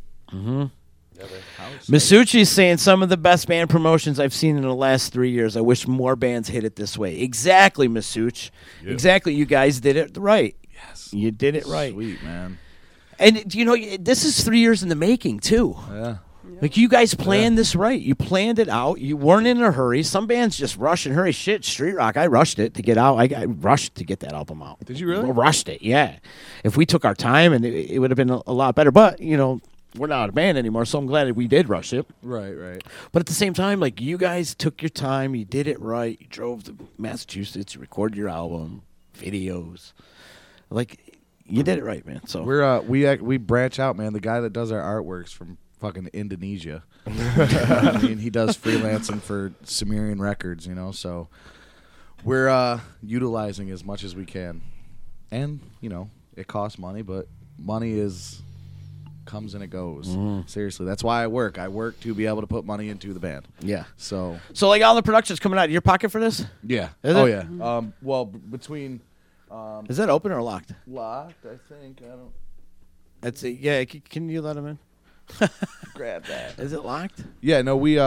Masucci's saying some of the best band promotions I've seen in the last 3 years. I wish more bands hit it this way. Exactly, Masucci. Exactly. You guys did it right. Yes. You did it right. Sweet, man. And, this is 3 years in the making, too. Yeah. Like, you guys planned this right. You planned it out. You weren't in a hurry. Some bands just rush and hurry. Shit, Street Rock, I rushed it to get out. I rushed to get that album out. Did you really? Rushed it, yeah. If we took our time, and it would have been a lot better. But, we're not a band anymore, so I'm glad that we did rush it. Right, right. But at the same time, like, you guys took your time. You did it right. You drove to Massachusetts. You recorded your album, videos. Like, you did it right, man. So We're we branch out, man. The guy that does our artwork's from fucking Indonesia. I mean, he does freelancing for Sumerian Records, so we're utilizing as much as we can. And, it costs money, but money comes and it goes. Seriously, that's why I work. I work to be able to put money into the band. yeah. So, So, like, all the production's coming out of your pocket for this? yeah. Is oh, it? yeah. Well, between Is that open or locked? locked, I think. I don't That's it. Yeah, can you let him in? grab that. Is it locked? Yeah, no, we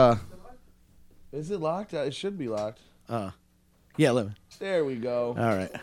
is it locked? It should be locked. Yeah, let me. There we go. All right.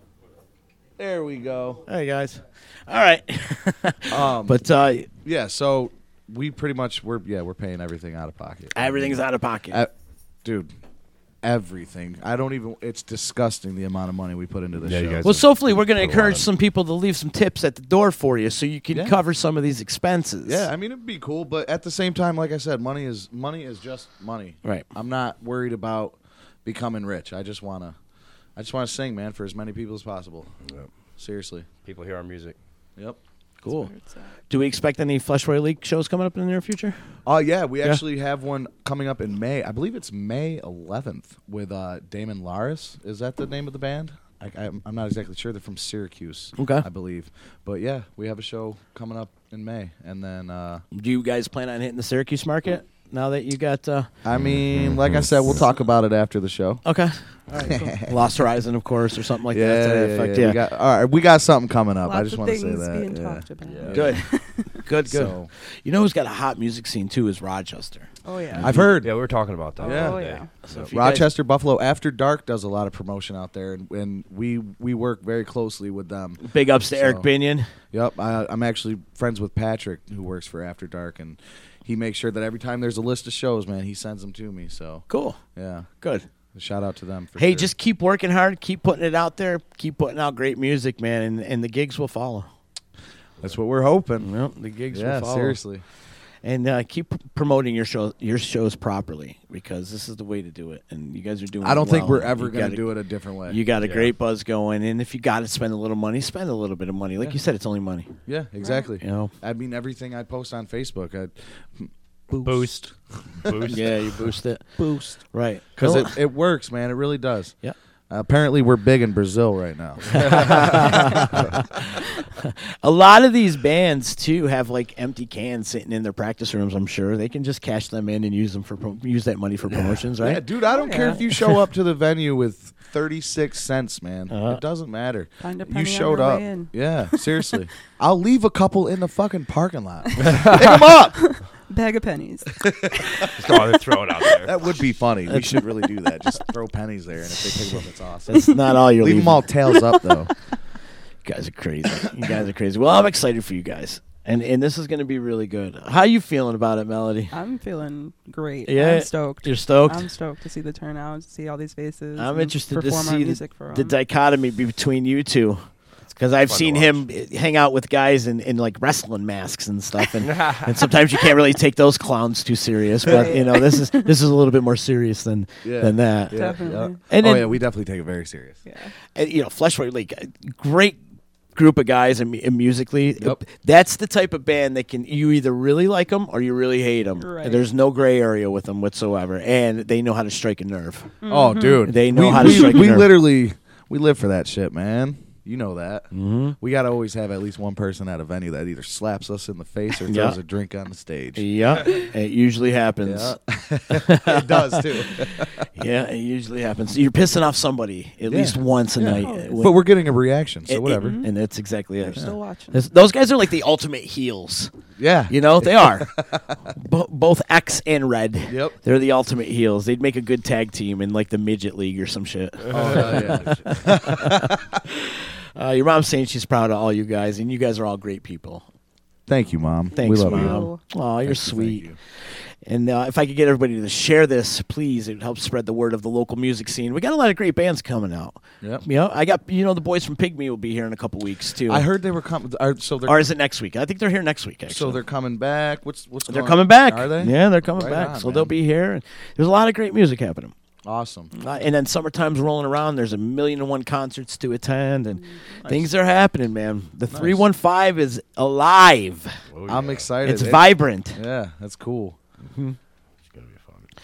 There we go. Hey, guys. All right. But Yeah, so we pretty much we're paying everything out of pocket. everything's out of pocket. Dude, everything. I don't even. It's disgusting the amount of money we put into this Yeah, you show. guys Well, so hopefully we're going to Put a lot encourage in. some people to leave some tips at the door for you so you can Yeah. cover some of these expenses. Yeah, I mean it'd be cool, but at the same time, like I said, money is just money. Right. I'm not worried about becoming rich. I just wanna sing, man, for as many people as possible. Yep. Seriously. People hear our music. Yep. Cool. Do we expect any Flesh Royal League shows coming up in the near future? Oh yeah, we actually have one coming up in May. I believe it's May 11th with Damon Laris. Is that the name of the band? I'm not exactly sure. They're from Syracuse, Okay. I believe. But yeah, we have a show coming up in May, and then Do you guys plan on hitting the Syracuse market now that you got? I mean, like I said, we'll talk about it after the show. Okay. All right. Cool. Lost Horizon, of course, or something like that. Yeah, to that yeah, effect. yeah. Yeah. We got, all right, we got something coming up. I Lots just of want to say things that. being yeah. talked about. Yeah. Good. Good. So- You know who's got a hot music scene too is Rochester. Oh yeah. I've heard. Yeah, we were talking about that. Yeah. the Oh other day. yeah. So if you guys- Rochester Buffalo After Dark does a lot of promotion out there, and we work very closely with them. big ups to Eric So- Binion. Yep, I'm actually friends with Patrick, who works for After Dark, and he makes sure that every time there's a list of shows, man, he sends them to me. So Cool. yeah, Good. Shout out to them. Hey, sure. just keep working hard, keep putting it out there, keep putting out great music, man, and the gigs will follow. That's what we're hoping. Well, the gigs will follow. Seriously. And keep promoting your shows properly, because this is the way to do it. And you guys are doing. I don't think well. we're ever going to do it a different way. You got a great buzz going, and if you got to spend a little money, spend a little bit of money. Like you said, it's only money. Yeah, exactly. You know, I mean, everything I post on Facebook, I Boost. Yeah, you boost it. Boost. Right. Because it works, man. It really does. Yeah. Apparently, we're big in Brazil right now. A lot of these bands too have like empty cans sitting in their practice rooms. I'm sure they can just cash them in and use them use that money for promotions, right? Yeah, dude, I don't care if you show up to the venue with 36 cents, man. It doesn't matter. Find a penny You showed on your up. way in. Yeah, seriously. I'll leave a couple in the fucking parking lot. Pick them up. Bag of pennies. Just go on and throw it out there. That would be funny. We should really do that. Just throw pennies there, and if they pick them up, it's awesome. That's not all you're leave leaving. them all tails up, though. You guys are crazy. You guys are crazy. Well, I'm excited for you guys, and this is going to be really good. How you feeling about it, Melody? I'm feeling great. Yeah, I'm stoked. You're stoked? I'm stoked to see the turnout, to see all these faces. I'm and interested to perform our see music for the 'em. dichotomy between you two. Because I've seen him hang out with guys in like wrestling masks and stuff, and sometimes you can't really take those clowns too serious. But you know, this is a little bit more serious than that. Yeah, Definitely. yeah. And Oh then- yeah, we definitely take it very serious. Yeah. And, you know, Fleshpoint Lake, great group of guys, and musically, Yep. that's the type of band that you either really like them or you really hate them. Right. There's no gray area with them whatsoever, and they know how to strike a nerve. Oh, dude, They know how to strike a We nerve. literally live for that shit, man. You know that. Mm-hmm. We got to always have at least one person at a venue that either slaps us in the face or throws Yeah. a drink on the stage. Yeah, it usually happens. Yeah. It does too. Yeah, it usually happens. You're pissing off somebody at least once a night. But we're getting a reaction, so whatever. And that's exactly it. They're still watching. Those guys are like the ultimate heels. Yeah. You know, they are. Both X and Red. Yep. They're the ultimate heels. They'd make a good tag team in like the midget league or some shit. Oh, yeah. Your mom's saying she's proud of all you guys, and you guys are all great people. Thank you, Mom. Thanks, we love Mom. you. Oh, you're Thank you, sweet. thank you. And if I could get everybody to share this, please, it helps spread the word of the local music scene. We got a lot of great bands coming out. Yep. You know, I got the boys from Pygmy will be here in a couple weeks too. I heard they were coming. So they're Or is it next week? I think they're here next week. Actually, so they're coming back. What's they're going coming on? back. Are they? Yeah, they're coming Right back. on, So man. they'll be here. There's a lot of great music happening. Awesome. And then summertime's rolling around. There's 1,000,001 concerts to attend, and things are happening, man. The 315 is alive. Oh, yeah. I'm excited. It's vibrant. Yeah, that's cool. It's gonna be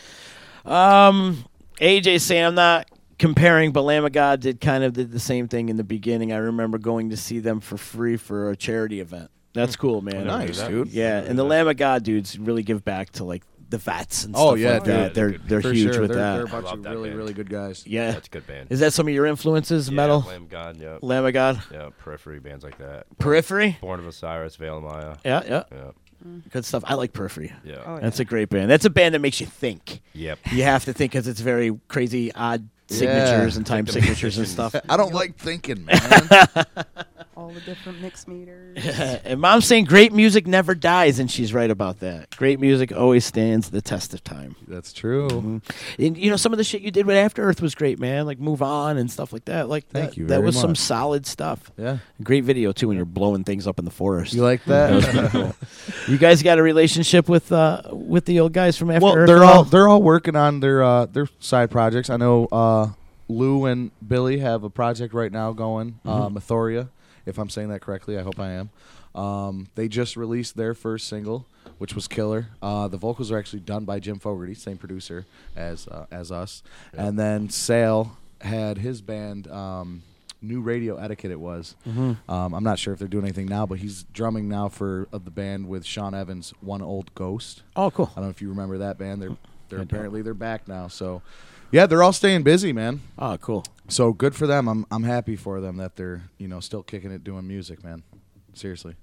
fun. AJ saying I'm not comparing, but Lamb of God did the same thing in the beginning. I remember going to see them for free for a charity event. That's cool, man. Nice, dude. Yeah, and the Lamb of God dudes really give back to like the vets and Oh stuff yeah, like that. dude. They're For huge sure. with They're that. a bunch love of that really, band. really good guys. Yeah. That's a good band. Is that some of your influences, Yeah, metal? Lamb of God, yeah. Lamb of God? Yeah, Periphery, bands like that. Periphery? Born of Osiris, Veil of Maya. Yeah, yeah. Yeah. Good stuff. I like Periphery. Yeah. Oh, That's a great band. That's a band that makes you think. Yep. You have to think because it's very crazy, odd signatures and time signatures and stuff. I don't like thinking, man. All the different mix meters. And Mom's saying great music never dies, and she's right about that. Great music always stands the test of time. That's true. And you know, some of the shit you did with After Earth was great, man. Like Move On and stuff like that. Like Thank that, you That very was some much. solid stuff. Yeah. Great video too when you're blowing things up in the forest. You like that? That was pretty cool. You guys got a relationship with the old guys from After Well, Earth? they're all working on their side projects. I know Lou and Billy have a project right now going, Methoria, if I'm saying that correctly. I hope I am. They just released their first single, which was killer. The vocals are actually done by Jim Fogarty, same producer as us. Yeah. And then Sale had his band, New Radio Etiquette it was. I'm not sure if they're doing anything now, but he's drumming now for the band with Sean Evans, One Old Ghost. Oh, cool. I don't know if you remember that band. They're apparently they're back now. So, yeah, they're all staying busy, man. Oh, cool. So good for them. I'm happy for them that they're still kicking it doing music, man. Seriously.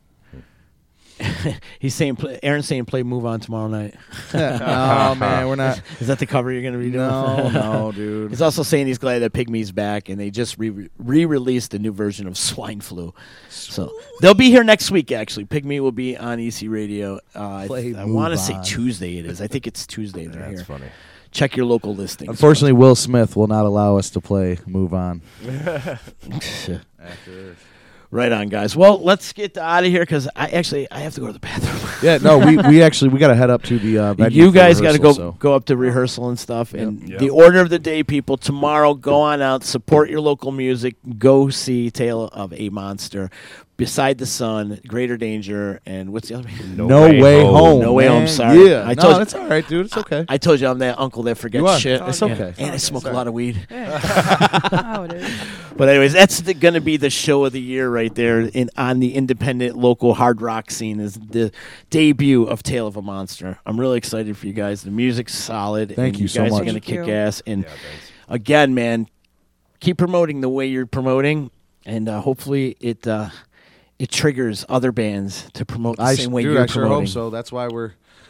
He's saying, Aaron's saying, play Move On tomorrow night. No, man, we're not. Is that the cover you're going to be doing? No, dude. He's also saying he's glad that Pygmy's back, and they just re-released a new version of Swine Flu. So they'll be here next week, actually. Pygmy will be on EC Radio. I want to say Tuesday it is. I think it's Tuesday they're here. That's funny. check your local listings. Unfortunately, Will Smith will not allow us to play Move On. After this. Right on, guys. Well, let's get out of here because I have to go to the bathroom. Yeah, no, we got to head up to the venue. You guys got to go up to rehearsal and stuff. And the order of the day, people, tomorrow, go on out, support your local music, go see Tale of a Monster, Beside the Sun, Greater Danger, and what's the other one? No Way Home. No Way Home, sorry. Yeah, that's all right, dude. It's okay. I told you I'm that uncle that forgets shit. It's okay. And I smoke a lot of weed. Oh, it is. But anyways, that's going to be the show of the year right there on the independent local hard rock scene is the debut of Tale of a Monster. I'm really excited for you guys. The music's solid. Thank you so much. You guys are going to kick ass. And again, man, keep promoting the way you're promoting, and hopefully it triggers other bands to promote the same way you're promoting. I sure hope so. That's why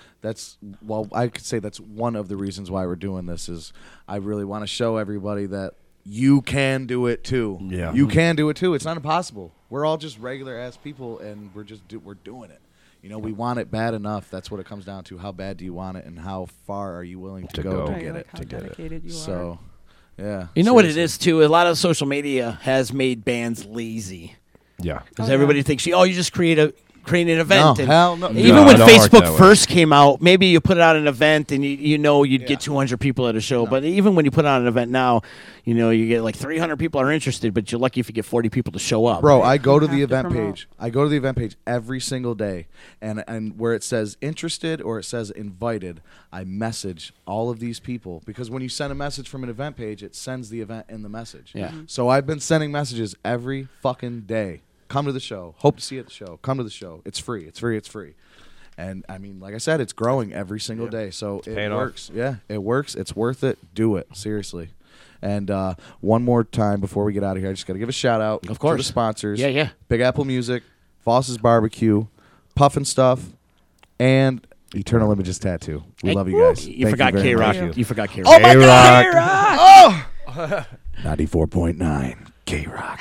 I could say that's one of the reasons why we're doing this is I really want to show everybody that you can do it too. Yeah. You can do it too. It's not impossible. We're all just regular ass people and we're doing it. You know, we want it bad enough. That's what it comes down to. How bad do you want it and how far are you willing to go to get it? How dedicated you are. So, yeah. You know what it is too? A lot of social media has made bands lazy. Yeah. Because everybody thinks, you just create an event. No, hell no. Even when Facebook first came out, maybe you put out an event and you'd get 200 people at a show. No. But even when you put out an event now, you get like 300 people are interested, but you're lucky if you get 40 people to show up. Bro, I go to the event page. I go to the event page every single day, and where it says interested or it says invited, I message all of these people because when you send a message from an event page, it sends the event in the message. Yeah. So I've been sending messages every fucking day. Come to the show. Hope to see you at the show. Come to the show. It's free. It's free. It's free. And, I mean, like I said, it's growing every single day. So it works. Yeah, it works. It's worth it. Do it. Seriously. And one more time before we get out of here, I just got to give a shout-out of course to the sponsors. Yeah. Big Apple Music, Foss's Barbecue, Puffin Stuff, and Eternal Images Tattoo. We love you guys. You forgot K-Rock. You forgot K-Rock. Oh, my God. K-Rock. 94.9. K-Rock.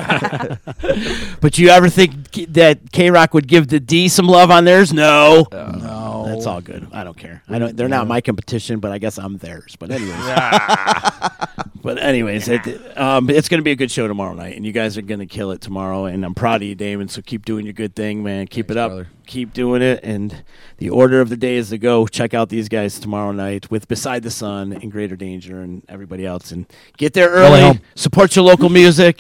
But you ever think that K-Rock would give the D some love on theirs? No. No. That's all good. I don't care. They're not my competition, but I guess I'm theirs. But anyways. It's going to be a good show tomorrow night, and you guys are going to kill it tomorrow, and I'm proud of you, Damon, so keep doing your good thing, man. Keep it up. Brother. Keep doing it, and the order of the day is to go check out these guys tomorrow night with Beside the Sun and Greater Danger and everybody else, and get there early. Support your local music.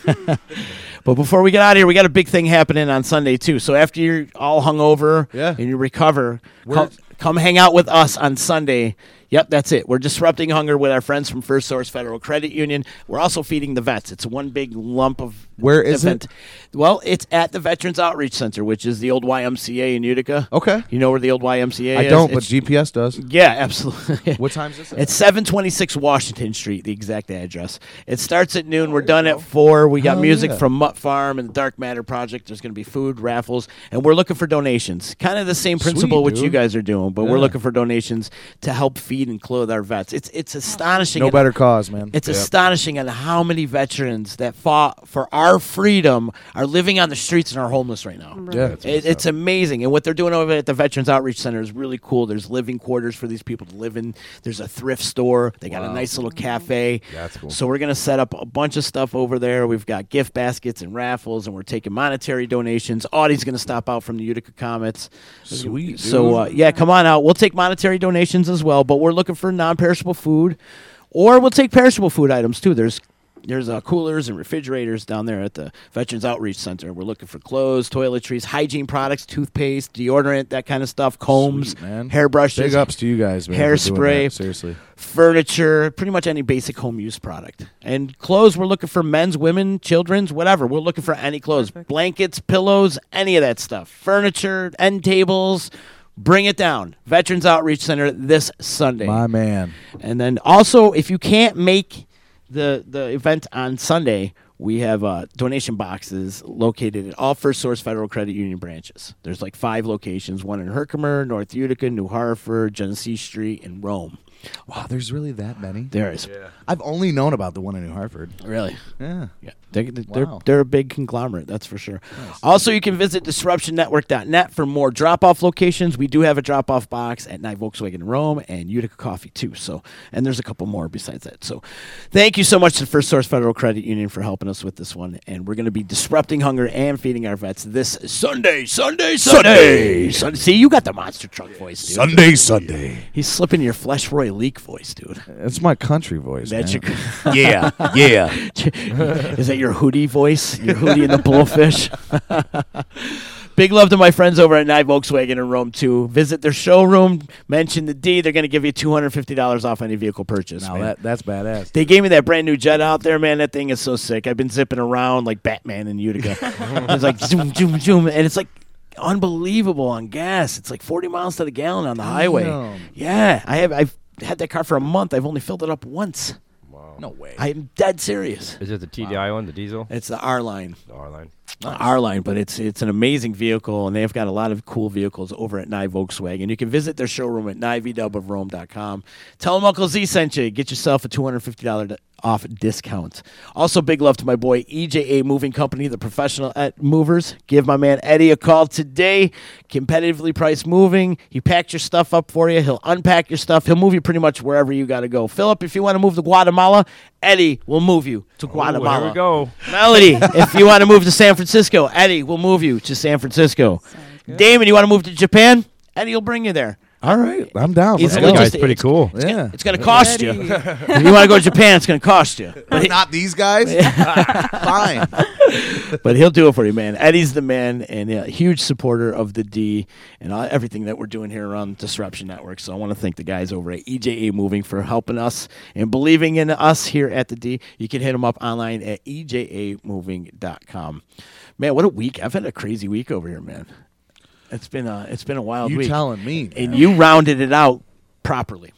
But before we get out of here, we got a big thing happening on Sunday, too. So after you're all hungover and you recover, come hang out with us on Sunday. Yep, that's it. We're disrupting hunger with our friends from First Source Federal Credit Union. We're also feeding the vets. It's one big lump of Where is event. It? Well, it's at the Veterans Outreach Center, which is the old YMCA in Utica. Okay. You know where the old YMCA is? I don't, but GPS does. Yeah, absolutely. What time is this? It's 726 Washington Street, the exact address. It starts at noon. We're done at 4. We got music from Mutt Farm and the Dark Matter Project. There's going to be food, raffles, and we're looking for donations. Kind of the same principle which you guys are doing, but we're looking for donations to help feed and clothe our vets. It's astonishing. No better cause, man. It's astonishing on how many veterans that fought for our freedom are living on the streets and are homeless right now. Right. Yeah, it's amazing. And what they're doing over at the Veterans Outreach Center is really cool. There's living quarters for these people to live in. There's a thrift store. They got a nice little cafe. That's cool. So we're going to set up a bunch of stuff over there. We've got gift baskets and raffles, and we're taking monetary donations. Audie's going to stop out from the Utica Comets. Sweet, dude. So, come on out. We'll take monetary donations as well, but we're looking for non-perishable food, or we'll take perishable food items, too. There's coolers and refrigerators down there at the Veterans Outreach Center. We're looking for clothes, toiletries, hygiene products, toothpaste, deodorant, that kind of stuff, combs, hairbrushes. Big ups to you guys, man. Hairspray, seriously. Furniture, pretty much any basic home use product. And clothes, we're looking for men's, women, children's, whatever. We're looking for any clothes. Perfect. Blankets, pillows, any of that stuff. Furniture, end tables. Bring it down. Veterans Outreach Center this Sunday. My man. And then also, if you can't make the event on Sunday, we have donation boxes located at all First Source Federal Credit Union branches. There's like 5 locations, one in Herkimer, North Utica, New Hartford, Genesee Street, and Rome. Wow, there's really that many? There is. Yeah. I've only known about the one in New Hartford. Really? Yeah. Yeah. Wow. They're a big conglomerate, that's for sure. Nice. Also, you can visit DisruptionNetwork.net for more drop-off locations. We do have a drop-off box at Nye Volkswagen in Rome and Utica Coffee, too. So, and there's a couple more besides that. So thank you so much to First Source Federal Credit Union for helping us with this one. And we're going to be disrupting hunger and feeding our vets this Sunday. See, you got the monster truck voice, dude. Sunday. He's slipping your Flesh Roy Leak voice, dude. That's my country voice. That's man. your yeah. Is that your Hootie voice? Your Hootie and the Blowfish? Big love to my friends over at Nye Volkswagen in Rome, too. Visit their showroom. Mention the D. They're going to give you $250 off any vehicle purchase. Now that's badass. They gave me that brand new Jet out there, man. That thing is so sick. I've been zipping around like Batman in Utica. It's like zoom, zoom, zoom. And it's like unbelievable on gas. It's like 40 miles to the gallon on the highway. Yeah. I've had that car for a month. I've only filled it up once. No way. I'm dead serious. Is it the TDI one, the diesel? It's the R-Line. The R-Line. Nice. R-Line, but it's an amazing vehicle, and they've got a lot of cool vehicles over at Nye Volkswagen. You can visit their showroom at NyeVWofRome.com. Tell them Uncle Z sent you. Get yourself a $250 off discount. Also, big love to my boy EJA Moving Company, the professional at movers. Give my man Eddie a call today. Competitively priced moving. He packed your stuff up for you. He'll unpack your stuff. He'll move you pretty much wherever you got to go. Philip, if you want to move to Guatemala, Eddie will move you to Guatemala. Here we go. Melody, if you want to move to San Francisco, Eddie will move you to San Francisco. Damon, you want to move to Japan? Eddie will bring you there. All right, I'm down. That guy's pretty cool. It's going to cost you. If you want to go to Japan, it's going to cost you. But not these guys. Fine. But he'll do it for you, man. Eddie's the man, and a huge supporter of the D and everything that we're doing here around Disruption Network. So I want to thank the guys over at EJA Moving for helping us and believing in us here at the D. You can hit them up online at ejamoving.com. Man, what a week. I've had a crazy week over here, man. It's been a wild week. You telling me. And you rounded it out properly.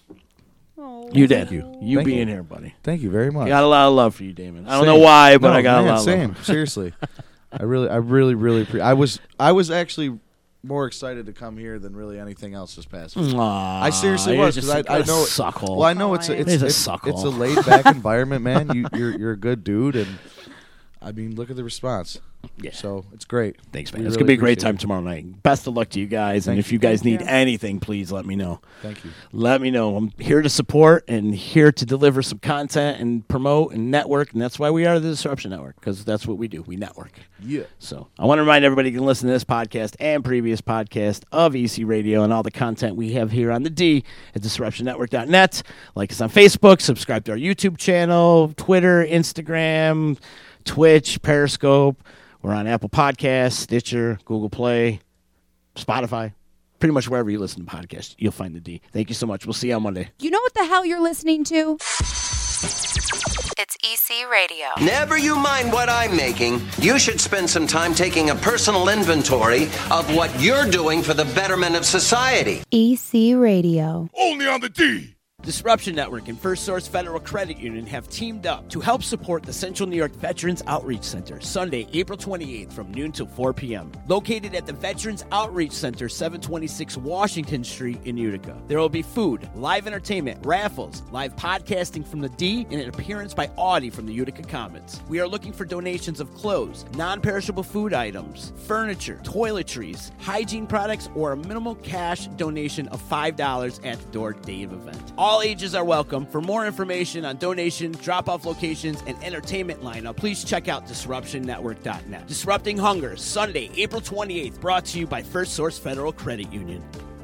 You did. You You being here, buddy. Thank you very much. I got a lot of love for you, Damon. I don't know why, but I got a lot of love. Seriously. I really I was actually more excited to come here than really anything else this past week. I seriously was, because I know suckhole. Well, I know it's a laid back environment, man. You're a good dude, and I mean, look at the response. Yeah. So it's great. Thanks, man. It's going to be a great time tomorrow night. Best of luck to you guys. And if you guys need anything, please let me know. Thank you. Let me know. I'm here to support and here to deliver some content and promote and network. And that's why we are the Disruption Network, because that's what we do. We network. Yeah. So I want to remind everybody you can listen to this podcast and previous podcast of EC Radio and all the content we have here on the D at DisruptionNetwork.net. Like us on Facebook. Subscribe to our YouTube channel, Twitter, Instagram, Twitch, Periscope. We're on Apple Podcasts, Stitcher, Google Play, Spotify. Pretty much wherever you listen to podcasts, you'll find the D. Thank you so much. We'll see you on Monday. You know what the hell you're listening to? It's EC Radio. Never you mind what I'm making. You should spend some time taking a personal inventory of what you're doing for the betterment of society. EC Radio. Only on the D. Disruption Network and First Source Federal Credit Union have teamed up to help support the Central New York Veterans Outreach Center Sunday, April 28th from noon till 4 p.m. Located at the Veterans Outreach Center, 726 Washington Street in Utica. There will be food, live entertainment, raffles, live podcasting from the D, and an appearance by Audie from the Utica Comets. We are looking for donations of clothes, non-perishable food items, furniture, toiletries, hygiene products, or a minimal cash donation of $5 at the door day of event. All ages are welcome. For more information on donation, drop-off locations, and entertainment lineup, please check out DisruptionNetwork.net. Disrupting Hunger, Sunday, April 28th, brought to you by First Source Federal Credit Union.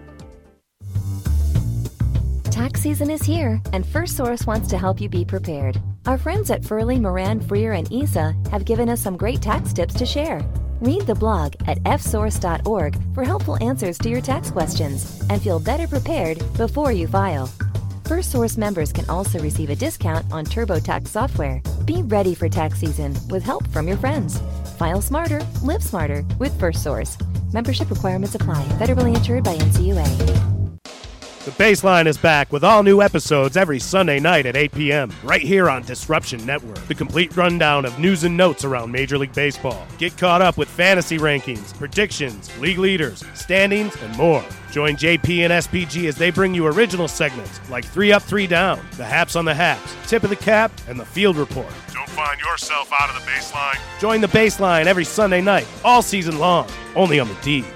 Tax season is here, and First Source wants to help you be prepared. Our friends at Furley, Moran, Freer, and ESA have given us some great tax tips to share. Read the blog at fsource.org for helpful answers to your tax questions and feel better prepared before you file. First Source members can also receive a discount on TurboTax software. Be ready for tax season with help from your friends. File smarter, live smarter with First Source. Membership requirements apply. Federally insured by NCUA. The Baseline is back with all new episodes every Sunday night at 8 p.m. right here on Disruption Network. The complete rundown of news and notes around Major League Baseball. Get caught up with fantasy rankings, predictions, league leaders, standings, and more. Join JP and SPG as they bring you original segments like 3 Up, 3 Down, the Haps on the Haps, Tip of the Cap, and the Field Report. Don't find yourself out of the Baseline. Join the Baseline every Sunday night, all season long, only on the D.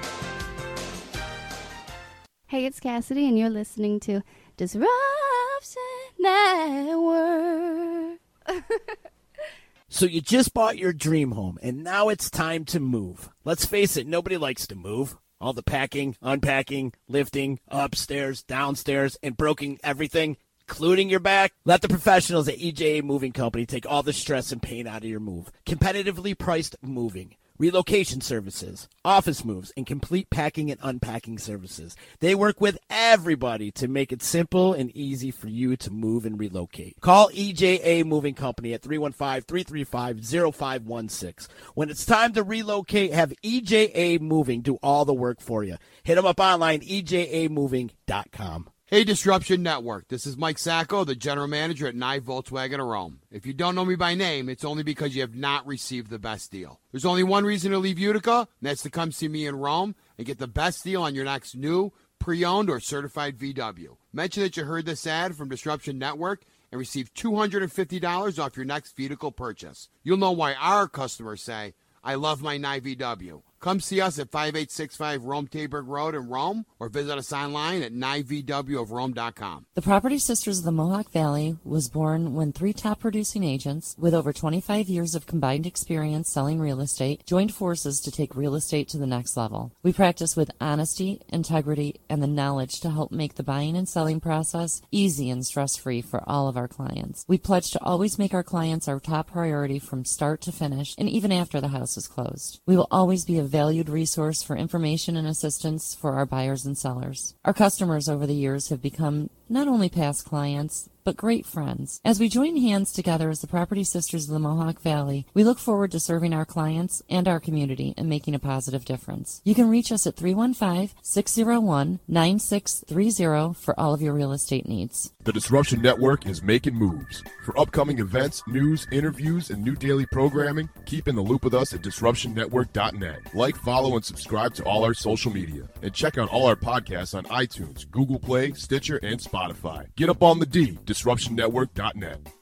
Hey, it's Cassidy, and you're listening to Disruption Network. So you just bought your dream home, and now it's time to move. Let's face it, nobody likes to move. All the packing, unpacking, lifting, upstairs, downstairs, and broking everything, including your back. Let the professionals at EJA Moving Company take all the stress and pain out of your move. Competitively priced moving, relocation services, office moves, and complete packing and unpacking services. They work with everybody to make it simple and easy for you to move and relocate. Call EJA Moving Company at 315-335-0516. When it's time to relocate, have EJA Moving do all the work for you. Hit them up online, ejamoving.com. Hey, Disruption Network. This is Mike Sacco, the general manager at Nye Volkswagen of Rome. If you don't know me by name, it's only because you have not received the best deal. There's only one reason to leave Utica, and that's to come see me in Rome and get the best deal on your next new, pre-owned, or certified VW. Mention that you heard this ad from Disruption Network and receive $250 off your next vehicle purchase. You'll know why our customers say, I love my Nye VW. Come see us at 5865 Rome Taberg Road in Rome, or visit us online at nyvwofrome.com. The Property Sisters of the Mohawk Valley was born when 3 top producing agents with over 25 years of combined experience selling real estate joined forces to take real estate to the next level. We practice with honesty, integrity, and the knowledge to help make the buying and selling process easy and stress-free for all of our clients. We pledge to always make our clients our top priority from start to finish, and even after the house is closed. We will always be a valued resource for information and assistance for our buyers and sellers. Our customers over the years have become not only past clients, but great friends. As we join hands together as the Property Sisters of the Mohawk Valley, we look forward to serving our clients and our community and making a positive difference. You can reach us at 315-601-9630 for all of your real estate needs. The Disruption Network is making moves. For upcoming events, news, interviews, and new daily programming, keep in the loop with us at DisruptionNetwork.net. Like, follow, and subscribe to all our social media. And check out all our podcasts on iTunes, Google Play, Stitcher, and Spotify. Get up on the D, DisruptionNetwork.net.